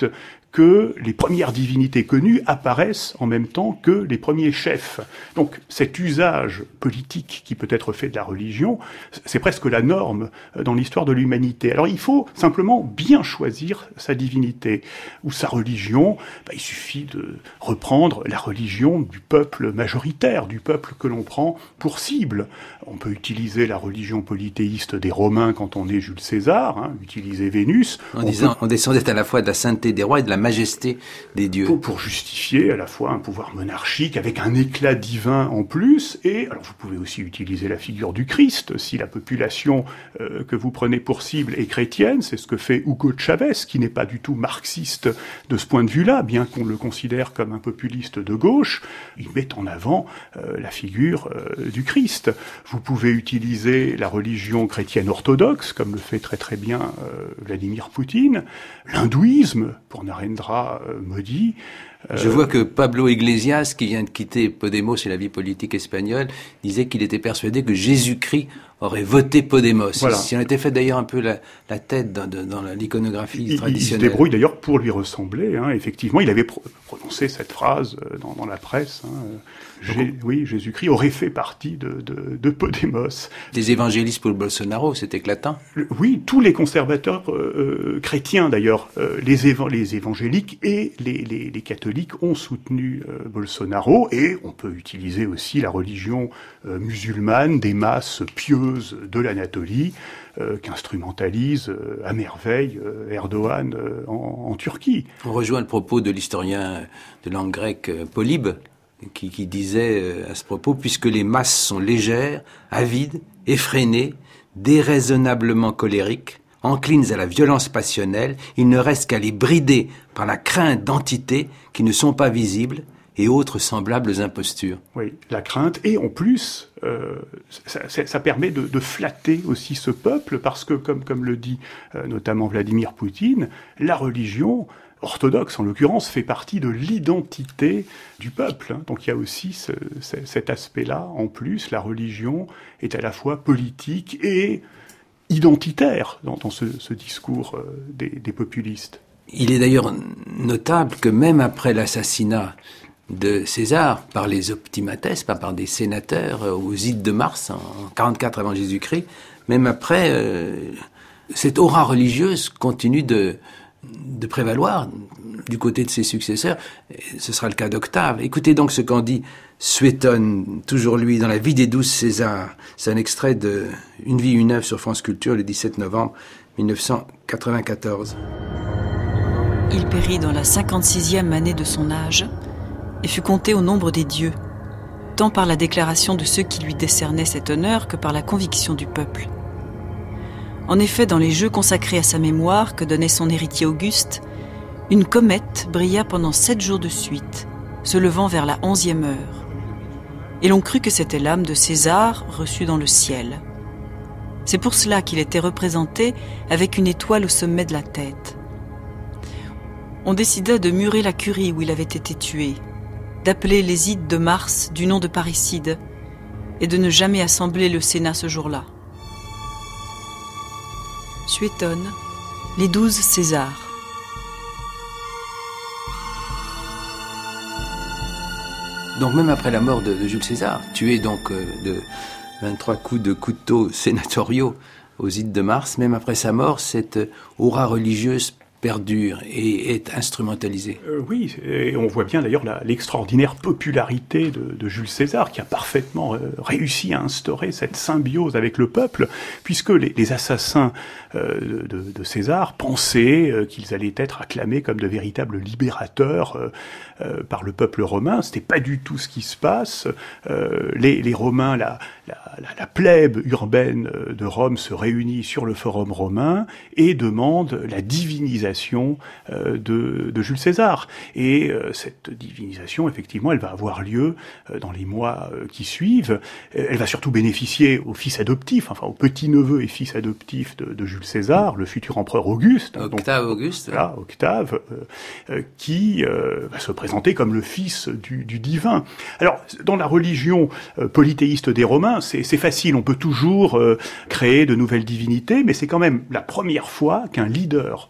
que les premières divinités connues apparaissent en même temps que les premiers chefs. Donc cet usage politique qui peut être fait de la religion, c'est presque la norme dans l'histoire de l'humanité. Alors il faut simplement bien choisir sa divinité ou sa religion. Bah, il suffit de reprendre la religion du peuple majoritaire, du peuple que l'on prend pour cible. On peut utiliser la religion polythéiste des Romains quand on est Jules César, hein, utiliser Vénus. En disant, peut... on descendait à la fois de la sainteté des rois et de la majesté des dieux. Pour, pour justifier à la fois un pouvoir monarchique avec un éclat divin en plus, et alors vous pouvez aussi utiliser la figure du Christ, si la population euh, que vous prenez pour cible est chrétienne, c'est ce que fait Hugo Chavez, qui n'est pas du tout marxiste de ce point de vue-là, bien qu'on le considère comme un populiste de gauche, il met en avant euh, la figure euh, du Christ. Vous pouvez utiliser la religion chrétienne orthodoxe, comme le fait très très bien euh, Vladimir Poutine, l'hindouisme, pour Narendra euh, Modi. Euh... Je vois que Pablo Iglesias, qui vient de quitter Podemos et la vie politique espagnole, disait qu'il était persuadé que Jésus-Christ aurait voté Podemos. Voilà. Si on était fait d'ailleurs un peu la, la tête dans, dans l'iconographie il, traditionnelle. Il se débrouille d'ailleurs pour lui ressembler. Hein. Effectivement, il avait pro- prononcé cette phrase dans, dans la presse. Hein. J'ai, oui, Jésus-Christ aurait fait partie de, de, de Podemos. Des évangélistes pour le Bolsonaro, c'est éclatant. Oui, tous les conservateurs euh, chrétiens d'ailleurs, euh, les, éva- les évangéliques et les, les, les catholiques ont soutenu euh, Bolsonaro, et on peut utiliser aussi la religion euh, musulmane, des masses pieuses de l'Anatolie, euh, qu'instrumentalise euh, à merveille euh, Erdogan euh, en, en Turquie. On rejoint le propos de l'historien de langue grecque euh, Polybe, Qui, qui disait euh, à ce propos, puisque les masses sont légères, avides, effrénées, déraisonnablement colériques, enclines à la violence passionnelle, il ne reste qu'à les brider par la crainte d'entités qui ne sont pas visibles et autres semblables impostures. Oui, la crainte, et en plus, euh, ça, ça, ça permet de, de flatter aussi ce peuple, parce que, comme, comme le dit euh, notamment Vladimir Poutine, la religion orthodoxe, en l'occurrence, fait partie de l'identité du peuple. Donc il y a aussi ce, ce, cet aspect-là. En plus, la religion est à la fois politique et identitaire dans, dans ce, ce discours euh, des, des populistes. Il est d'ailleurs notable que même après l'assassinat de César par les optimates, pas par des sénateurs, euh, aux Ides de Mars, en quarante-quatre avant Jésus-Christ, même après, euh, cette aura religieuse continue de de prévaloir du côté de ses successeurs. Ce sera le cas d'Octave. Écoutez donc ce qu'en dit Suétone, toujours lui, dans La vie des douze Césars. C'est un extrait de Une vie, une œuvre sur France Culture, le dix-sept novembre mille neuf cent quatre-vingt-quatorze. Il périt dans la cinquante-sixième année de son âge et fut compté au nombre des dieux, tant par la déclaration de ceux qui lui décernaient cet honneur que par la conviction du peuple. En effet, dans les jeux consacrés à sa mémoire que donnait son héritier Auguste, une comète brilla pendant sept jours de suite, se levant vers la onzième heure. Et l'on crut que c'était l'âme de César reçue dans le ciel. C'est pour cela qu'il était représenté avec une étoile au sommet de la tête. On décida de murer la curie où il avait été tué, d'appeler les Ides de Mars du nom de parricide, et de ne jamais assembler le Sénat ce jour-là. Suétone, les douze Césars. Donc même après la mort de, de Jules César, tué donc euh, de vingt-trois coups de couteau sénatoriaux aux Ides de Mars, même après sa mort, cette aura religieuse perdure et est instrumentalisée. Euh, oui, et on voit bien d'ailleurs la, l'extraordinaire popularité de, de Jules César, qui a parfaitement euh, réussi à instaurer cette symbiose avec le peuple, puisque les, les assassins euh, de, de César pensaient euh, qu'ils allaient être acclamés comme de véritables libérateurs euh, euh, par le peuple romain. C'était pas du tout ce qui se passe. Euh, les, les Romains, la, la, la, la plèbe urbaine de Rome se réunit sur le forum romain et demande la divinisation De, de Jules César. Et euh, cette divinisation, effectivement, elle va avoir lieu euh, dans les mois euh, qui suivent. Elle va surtout bénéficier au fils adoptif, enfin au petit-neveu et fils adoptif de, de Jules César, le futur empereur Auguste. Octave donc, Auguste. Voilà, Octave, euh, euh, qui euh, va se présenter comme le fils du, du divin. Alors, dans la religion euh, polythéiste des Romains, c'est, c'est facile, on peut toujours euh, créer de nouvelles divinités, mais c'est quand même la première fois qu'un leader politique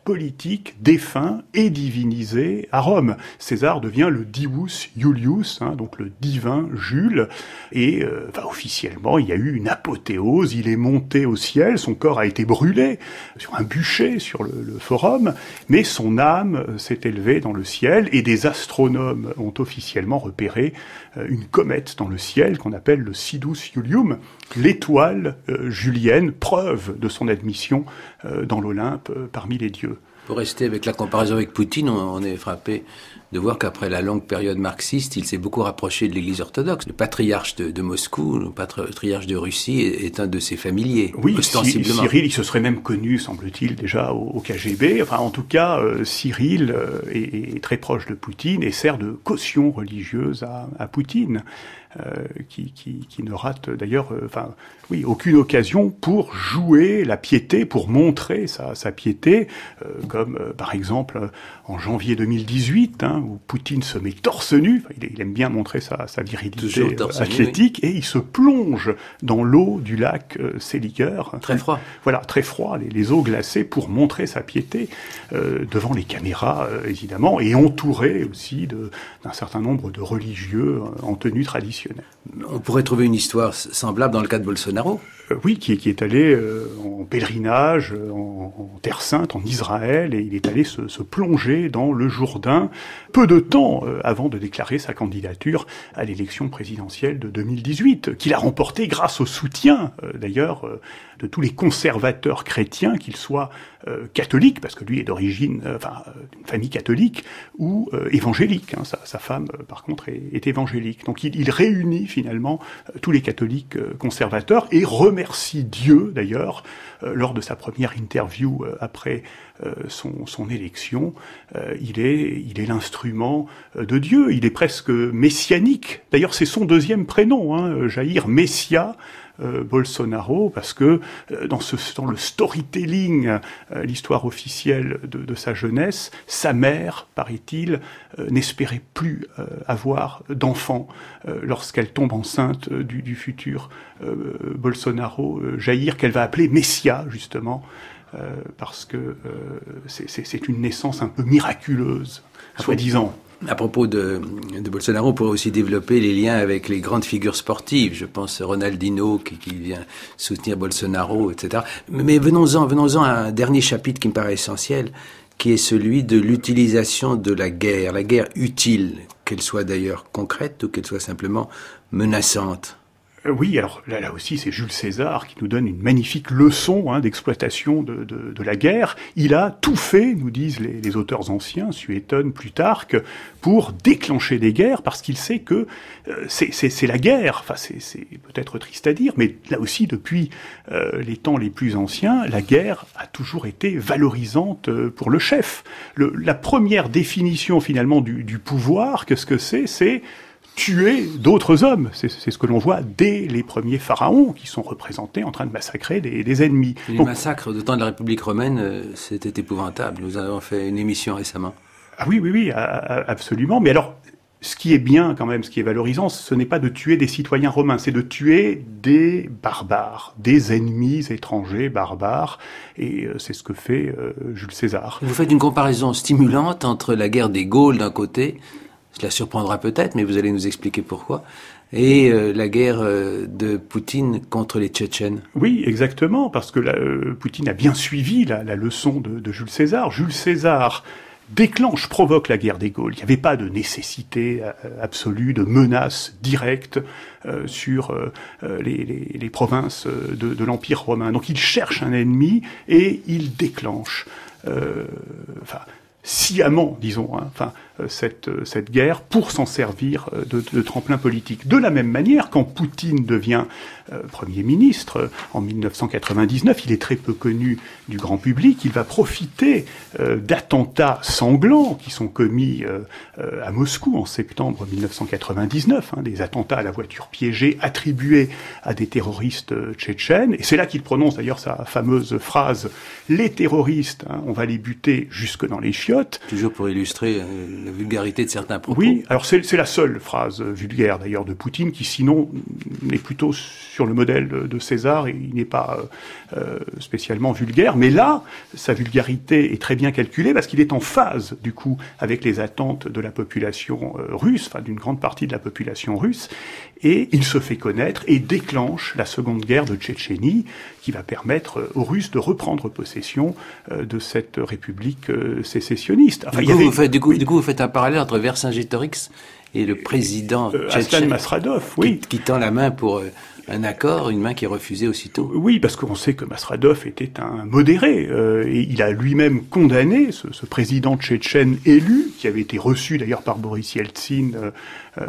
politique défunt et divinisé à Rome. César devient le Divus Iulius, hein, donc le divin Jules, et euh, enfin, officiellement, il y a eu une apothéose, il est monté au ciel, son corps a été brûlé sur un bûcher sur le, le forum, mais son âme s'est élevée dans le ciel, et des astronomes ont officiellement repéré euh, une comète dans le ciel qu'on appelle le Sidus Iulium, l'étoile euh, julienne, preuve de son admission euh, dans l'Olympe euh, parmi les dieux. Pour rester avec la comparaison avec Poutine, on, on est frappé de voir qu'après la longue période marxiste, il s'est beaucoup rapproché de l'Église orthodoxe. Le patriarche de, de Moscou, le patriarche de Russie, est, est un de ses familiers, oui, ostensiblement. Cyril, il se serait même connu, semble-t-il, déjà au, au K G B. Enfin, en tout cas, euh, Cyril euh, est, est très proche de Poutine et sert de caution religieuse à, à Poutine. Euh, qui, qui, qui ne rate d'ailleurs, euh, enfin, oui, aucune occasion pour jouer la piété, pour montrer sa, sa piété, euh, comme euh, par exemple euh, en janvier deux mille dix-huit, hein, où Poutine se met torse nu. Enfin, il, il aime bien montrer sa, sa virilité euh, athlétique, nu, oui. Et il se plonge dans l'eau du lac euh, Seliger. Très froid. Voilà, très froid, les, les eaux glacées pour montrer sa piété euh, devant les caméras, euh, évidemment, et entouré aussi de, d'un certain nombre de religieux euh, en tenue traditionnelle. On pourrait trouver une histoire semblable dans le cas de Bolsonaro. Euh, oui, qui, qui est allé euh, en pèlerinage en, en Terre Sainte, en Israël, et il est allé se, se plonger dans le Jourdain peu de temps euh, avant de déclarer sa candidature à l'élection présidentielle de deux mille dix-huit, qu'il a remporté grâce au soutien, euh, d'ailleurs, euh, de tous les conservateurs chrétiens, qu'ils soient euh, catholiques, parce que lui est d'origine, euh, enfin, euh, d'une famille catholique, ou euh, évangélique. Hein, sa, sa femme, euh, par contre, est, est évangélique. Donc il, il réunit finalement euh, tous les catholiques euh, conservateurs et remercie Dieu, d'ailleurs, euh, lors de sa première interview euh, après euh, son, son élection. Euh, il est, il est l'instrument euh, de Dieu. Il est presque messianique. D'ailleurs, c'est son deuxième prénom, hein, Jair Messia. Euh, Bolsonaro, parce que euh, dans, ce, dans le storytelling, euh, l'histoire officielle de, de sa jeunesse, sa mère, paraît-il, euh, n'espérait plus euh, avoir d'enfant euh, lorsqu'elle tombe enceinte euh, du, du futur euh, Bolsonaro, euh, Jair, qu'elle va appeler Messia, justement, euh, parce que euh, c'est, c'est, c'est une naissance un peu miraculeuse, soi-disant. À propos de, de Bolsonaro, on pourrait aussi développer les liens avec les grandes figures sportives. Je pense à Ronaldinho qui, qui vient soutenir Bolsonaro, et cetera. Mais venons-en, venons-en à un dernier chapitre qui me paraît essentiel, qui est celui de l'utilisation de la guerre. La guerre utile, qu'elle soit d'ailleurs concrète ou qu'elle soit simplement menaçante. Oui, alors là, là aussi, c'est Jules César qui nous donne une magnifique leçon hein, d'exploitation de, de, de la guerre. Il a tout fait, nous disent les, les auteurs anciens, Suétone, Plutarque, pour déclencher des guerres, parce qu'il sait que euh, c'est, c'est, c'est la guerre. Enfin, c'est, c'est peut-être triste à dire, mais là aussi, depuis euh, les temps les plus anciens, la guerre a toujours été valorisante euh, pour le chef. Le, la première définition, finalement, du, du pouvoir, qu'est-ce que c'est ? C'est tuer d'autres hommes. C'est, c'est ce que l'on voit dès les premiers pharaons qui sont représentés en train de massacrer des, des ennemis. Les Donc, massacres de temps de la République romaine, euh, c'était épouvantable. Nous avons fait une émission récemment. Ah oui, oui, oui, absolument. Mais alors, ce qui est bien quand même, ce qui est valorisant, ce n'est pas de tuer des citoyens romains, c'est de tuer des barbares, des ennemis étrangers barbares. Et euh, c'est ce que fait euh, Jules César. Vous faites une comparaison stimulante entre la guerre des Gaules d'un côté, cela surprendra peut-être, mais vous allez nous expliquer pourquoi, et euh, la guerre euh, de Poutine contre les Tchétchènes. Oui, exactement, parce que la, euh, Poutine a bien suivi la, la leçon de, de Jules César. Jules César déclenche, provoque la guerre des Gaules. Il n'y avait pas de nécessité euh, absolue, de menace directe euh, sur euh, les, les, les provinces de, de l'Empire romain. Donc il cherche un ennemi et il déclenche. Euh, enfin, sciemment, disons, hein, enfin, cette, cette guerre pour s'en servir de, de tremplin politique. De la même manière, quand Poutine devient euh, Premier ministre en dix-neuf cent quatre-vingt-dix-neuf, il est très peu connu du grand public, il va profiter euh, d'attentats sanglants qui sont commis euh, euh, à Moscou en septembre dix-neuf cent quatre-vingt-dix-neuf, hein, des attentats à la voiture piégée attribués à des terroristes euh, tchétchènes, et c'est là qu'il prononce d'ailleurs sa fameuse phrase « Les terroristes, hein, on va les buter jusque dans les chiens ». idiote. Toujours pour illustrer la vulgarité de certains propos. Oui, alors c'est, c'est la seule phrase vulgaire d'ailleurs de Poutine, qui sinon est plutôt sur le modèle de César, et il n'est pas euh, spécialement vulgaire. Mais là, sa vulgarité est très bien calculée, parce qu'il est en phase, du coup, avec les attentes de la population euh, russe, enfin d'une grande partie de la population russe, et il se fait connaître et déclenche la seconde guerre de Tchétchénie, qui va permettre aux Russes de reprendre possession euh, de cette république euh, sécessionniste. Enfin, du, coup, avait... vous faites, du, coup, oui. du coup, vous faites un parallèle entre Vercingétorix et le président euh, Aslan Masradov, oui. Qui, qui tend la main pour euh, un accord, une main qui est refusée aussitôt. Oui, parce qu'on sait que Masradov était un modéré, euh, et il a lui-même condamné ce, ce président tchétchène élu, qui avait été reçu d'ailleurs par Boris Yeltsin euh, euh,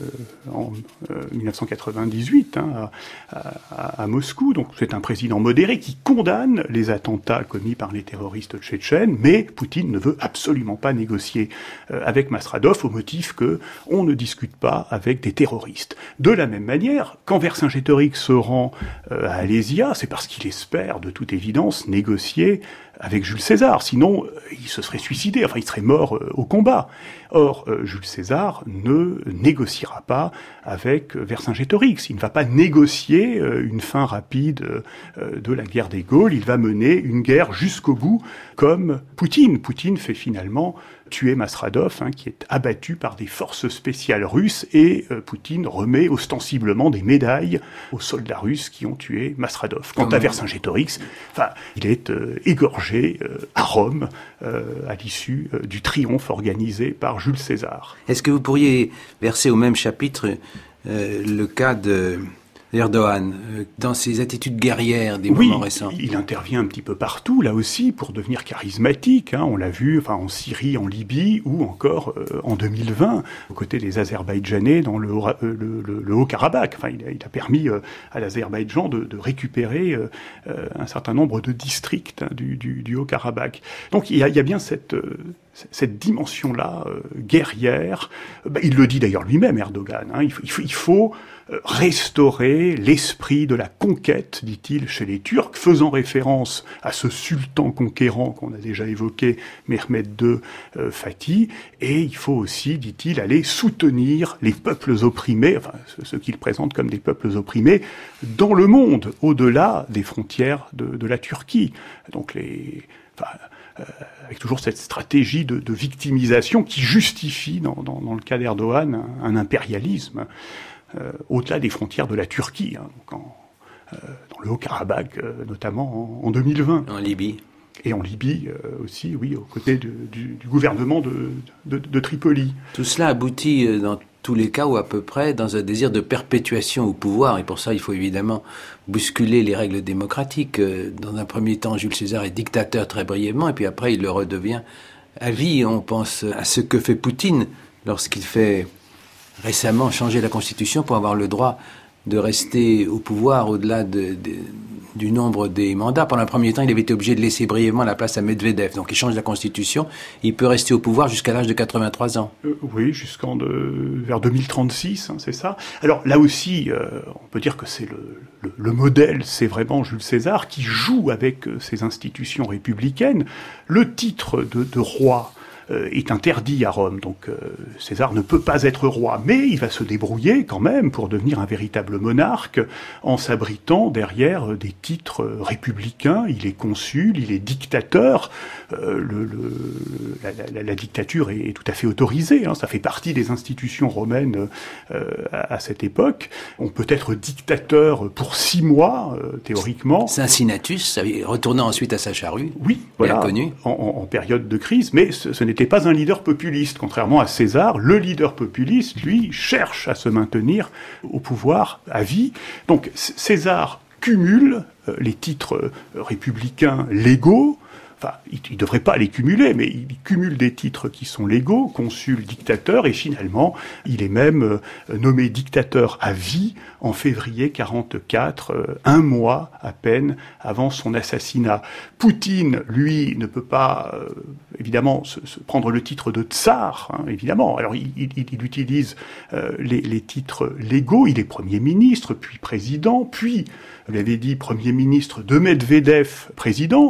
en euh, dix-neuf cent quatre-vingt-dix-huit hein, à, à, à Moscou. Donc c'est un président modéré qui condamne les attentats commis par les terroristes tchétchènes, mais Poutine ne veut absolument pas négocier euh, avec Masradov au motif que on ne discute pas avec des terroristes. De la même manière, quand Vercingétorix se rend euh, à Alésia, c'est parce qu'il espère, de toute évidence, négocier avec Jules César. Sinon, euh, il se serait suicidé, enfin, il serait mort euh, au combat. Or, euh, Jules César ne négociera pas avec euh, Vercingétorix. Il ne va pas négocier euh, une fin rapide euh, de la guerre des Gaules. Il va mener une guerre jusqu'au bout, comme Poutine. Poutine fait finalement tuer Masradov, hein, qui est abattu par des forces spéciales russes, et euh, Poutine remet ostensiblement des médailles aux soldats russes qui ont tué Masradov. Quant à Vercingétorix, enfin, il est euh, égorgé euh, à Rome euh, à l'issue euh, du triomphe organisé par Jules César. Est-ce que vous pourriez verser au même chapitre euh, le cas de Erdogan, euh, dans ses attitudes guerrières des oui, moments récents? Il intervient un petit peu partout, là aussi, pour devenir charismatique. Hein, on l'a vu enfin, en Syrie, en Libye, ou encore euh, en deux mille vingt, aux côtés des Azerbaïdjanais dans le, euh, le, le, le Haut-Karabakh. Enfin, il, a, il a permis euh, à l'Azerbaïdjan de, de récupérer euh, euh, un certain nombre de districts hein, du, du, du Haut-Karabakh. Donc il y a, il y a bien cette... Euh, cette dimension-là euh, guerrière. Bah, il le dit d'ailleurs lui-même, Erdogan. Hein, il faut, il faut, il faut euh, restaurer l'esprit de la conquête, dit-il, chez les Turcs, faisant référence à ce sultan conquérant qu'on a déjà évoqué, Mehmed deux euh, Fatih. Et il faut aussi, dit-il, aller soutenir les peuples opprimés, enfin ceux qu'il présente comme des peuples opprimés, dans le monde, au-delà des frontières de, de la Turquie. Donc les... Enfin, Euh, avec toujours cette stratégie de, de victimisation qui justifie, dans, dans, dans le cas d'Erdogan, un, un impérialisme euh, au-delà des frontières de la Turquie, hein, donc en, euh, dans le Haut-Karabakh, euh, notamment en, en deux mille vingt. En Libye. Et en Libye euh, aussi, oui, aux côtés de, du, du gouvernement de, de, de Tripoli. Tout cela aboutit euh, dans tous les cas, ou à peu près, dans un désir de perpétuation au pouvoir, et pour ça il faut évidemment bousculer les règles démocratiques. Dans un premier temps, Jules César est dictateur très brièvement, et puis après il le redevient à vie. On pense à ce que fait Poutine lorsqu'il fait récemment changer la Constitution pour avoir le droit de rester au pouvoir au-delà de, de, du nombre des mandats. Pendant un premier temps, il avait été obligé de laisser brièvement la place à Medvedev. Donc il change la Constitution, il peut rester au pouvoir jusqu'à l'âge de quatre-vingt-trois ans. Euh, oui, jusqu'en de, vers deux mille trente-six, hein, c'est ça. Alors là aussi, euh, on peut dire que c'est le, le, le modèle, c'est vraiment Jules César qui joue avec euh, ces institutions républicaines. Le titre de, de roi Euh, est interdit à Rome, donc euh, César ne peut pas être roi, mais il va se débrouiller quand même pour devenir un véritable monarque en s'abritant derrière des titres républicains. Il est consul, il est dictateur, euh, le, le, la, la, la dictature est, est tout à fait autorisée, hein, ça fait partie des institutions romaines euh, à, à cette époque. On peut être dictateur pour six mois, euh, théoriquement. Cincinnatus, retournant ensuite à sa charrue, oui, voilà, connu. En, en, en période de crise, mais ce, ce n'est n'était pas un leader populiste. Contrairement à César, le leader populiste, lui, cherche à se maintenir au pouvoir à vie. Donc César cumule euh, les titres euh, républicains légaux. Enfin, il ne devrait pas les cumuler, mais il cumule des titres qui sont légaux, consul, dictateur, et finalement, il est même euh, nommé dictateur à vie en février quarante-quatre, euh, un mois à peine avant son assassinat. Poutine, lui, ne peut pas, euh, évidemment, se, se prendre le titre de tsar, hein, évidemment. Alors, il, il, il utilise euh, les, les titres légaux, il est Premier ministre, puis président, puis, vous l'avez dit, Premier ministre de Medvedev, président.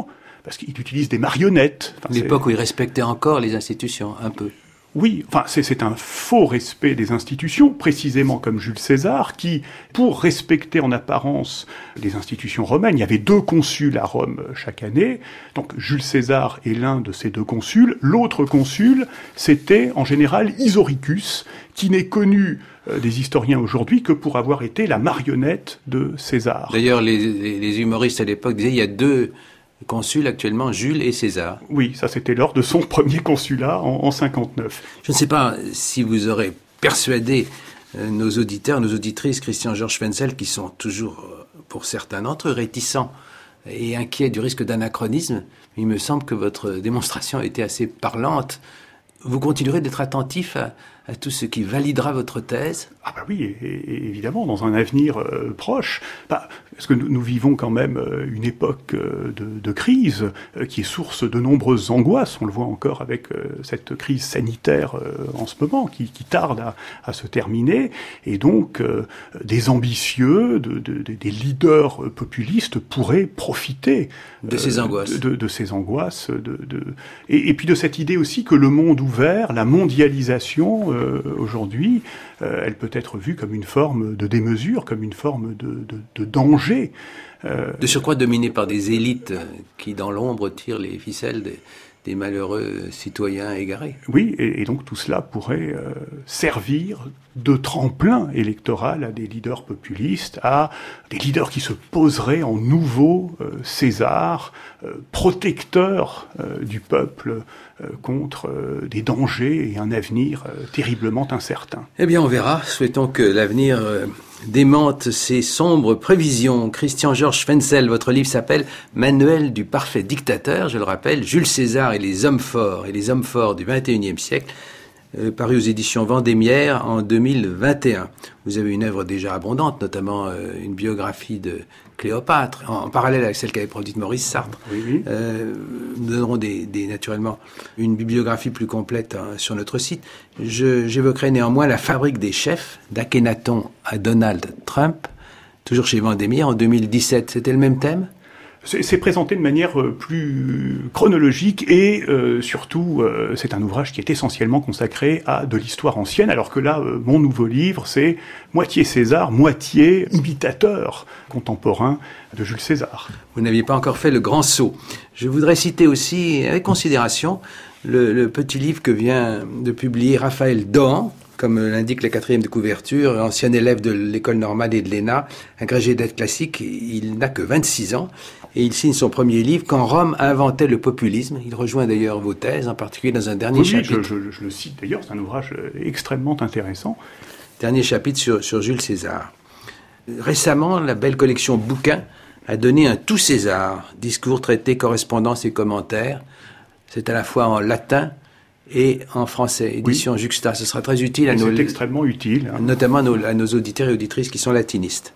parce qu'il utilise des marionnettes. Enfin, l'époque où il respectait encore les institutions, un peu. Oui, enfin, c'est, c'est un faux respect des institutions, précisément comme Jules César, qui, pour respecter en apparence les institutions romaines, il y avait deux consuls à Rome chaque année, donc Jules César est l'un de ces deux consuls, l'autre consul, c'était en général Isoricus, qui n'est connu euh, des historiens aujourd'hui que pour avoir été la marionnette de César. D'ailleurs, les, les, les humoristes à l'époque disaient il y a deux consul actuellement, Jules et César. Oui, ça c'était lors de son premier consulat en, en cinquante-neuf. Je ne sais pas si vous aurez persuadé euh, nos auditeurs, nos auditrices, Christian Georges Wenzel, qui sont toujours, euh, pour certains d'entre eux, réticents et inquiets du risque d'anachronisme. Il me semble que votre démonstration était assez parlante. Vous continuerez d'être attentif à, à tout ce qui validera votre thèse? Ah bah oui, et, et évidemment, dans un avenir euh, proche, bah, parce que nous, nous vivons quand même euh, une époque euh, de, de crise euh, qui est source de nombreuses angoisses. On le voit encore avec euh, cette crise sanitaire euh, en ce moment, qui, qui tarde à, à se terminer. Et donc, euh, des ambitieux, de, de, de, des leaders populistes pourraient profiter de euh, ces angoisses, de, de, de ces angoisses, de, de et, et puis de cette idée aussi que le monde ouvert, la mondialisation euh, aujourd'hui, euh, elle peut être vue comme une forme de démesure, comme une forme de, de, de danger. Euh, de surcroît dominée par des élites qui, dans l'ombre, tirent les ficelles des, des malheureux citoyens égarés. Oui, et, et donc tout cela pourrait euh, servir de tremplin électoral à des leaders populistes, à des leaders qui se poseraient en nouveaux euh, César, euh, protecteurs euh, du peuple euh, contre euh, des dangers et un avenir euh, terriblement incertain. Eh bien, on verra. Souhaitons que l'avenir euh, démente ces sombres prévisions. Christian Georges Wenzel, votre livre s'appelle « Manuel du parfait dictateur », je le rappelle, Jules César et les hommes forts et les hommes forts du vingt et unième siècle. Euh, paru aux éditions Vendémiaire en deux mille vingt et un. Vous avez une œuvre déjà abondante, notamment euh, une biographie de Cléopâtre, en, en parallèle avec celle qu'avait produite Maurice Sartre. Oui, oui. Euh, nous donnerons des, des, naturellement une bibliographie plus complète hein, sur notre site. Je, j'évoquerai néanmoins La fabrique des chefs, d'Akhenaton à Donald Trump, toujours chez Vendémiaire en deux mille dix-sept. C'était le même thème ? C'est, c'est présenté de manière euh, plus chronologique et euh, surtout, euh, c'est un ouvrage qui est essentiellement consacré à de l'histoire ancienne, alors que là, euh, mon nouveau livre, c'est moitié César, moitié imitateur contemporain de Jules César. Vous n'aviez pas encore fait le grand saut. Je voudrais citer aussi, avec considération, le, le petit livre que vient de publier Raphaël Dahan, comme l'indique la quatrième de couverture, ancien élève de l'école normale et de l'E N A, agrégé d'être classique, il n'a que vingt-six ans, et il signe son premier livre « Quand Rome inventait le populisme ». Il rejoint d'ailleurs vos thèses, en particulier dans un dernier oui, chapitre. Je, je, je le cite d'ailleurs, c'est un ouvrage extrêmement intéressant. Dernier chapitre sur, sur Jules César. Récemment, la belle collection Bouquins a donné un tout César, discours, traités, correspondances et commentaires. C'est à la fois en latin et en français, édition oui. Juxta. Ce sera très utile à et nos... C'est extrêmement utile. Hein. Notamment à nos, à nos auditeurs et auditrices qui sont latinistes.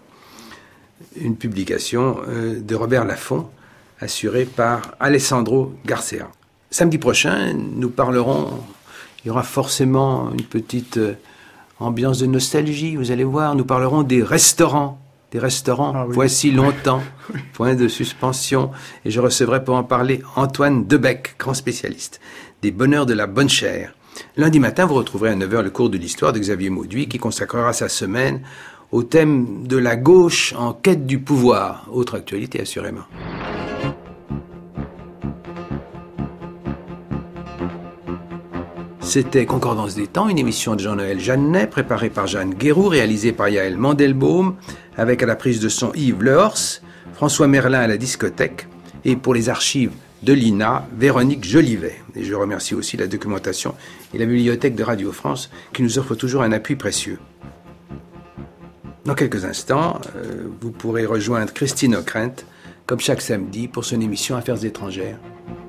Une publication euh, de Robert Laffont, assurée par Alessandro Garcia. Samedi prochain, nous parlerons, il y aura forcément une petite euh, ambiance de nostalgie, vous allez voir, nous parlerons des restaurants. Des restaurants, ah oui. Voici longtemps, oui. Point de suspension. Et je recevrai pour en parler Antoine Debec, grand spécialiste, des bonheurs de la bonne chère. Lundi matin, vous retrouverez à neuf heures le cours de l'histoire de Xavier Mauduit, qui consacrera sa semaine au thème de la gauche en quête du pouvoir. Autre actualité, assurément. C'était Concordance des temps, une émission de Jean-Noël Jeannet, préparée par Jeanne Guéroux, réalisée par Yaël Mandelbaum, avec à la prise de son Yves Lehors, François Merlin à la discothèque, et pour les archives de l'I N A, Véronique Jolivet. Et je remercie aussi la documentation et la bibliothèque de Radio France, qui nous offre toujours un appui précieux. Dans quelques instants, euh, vous pourrez rejoindre Christine Ockrent, comme chaque samedi, pour son émission Affaires étrangères.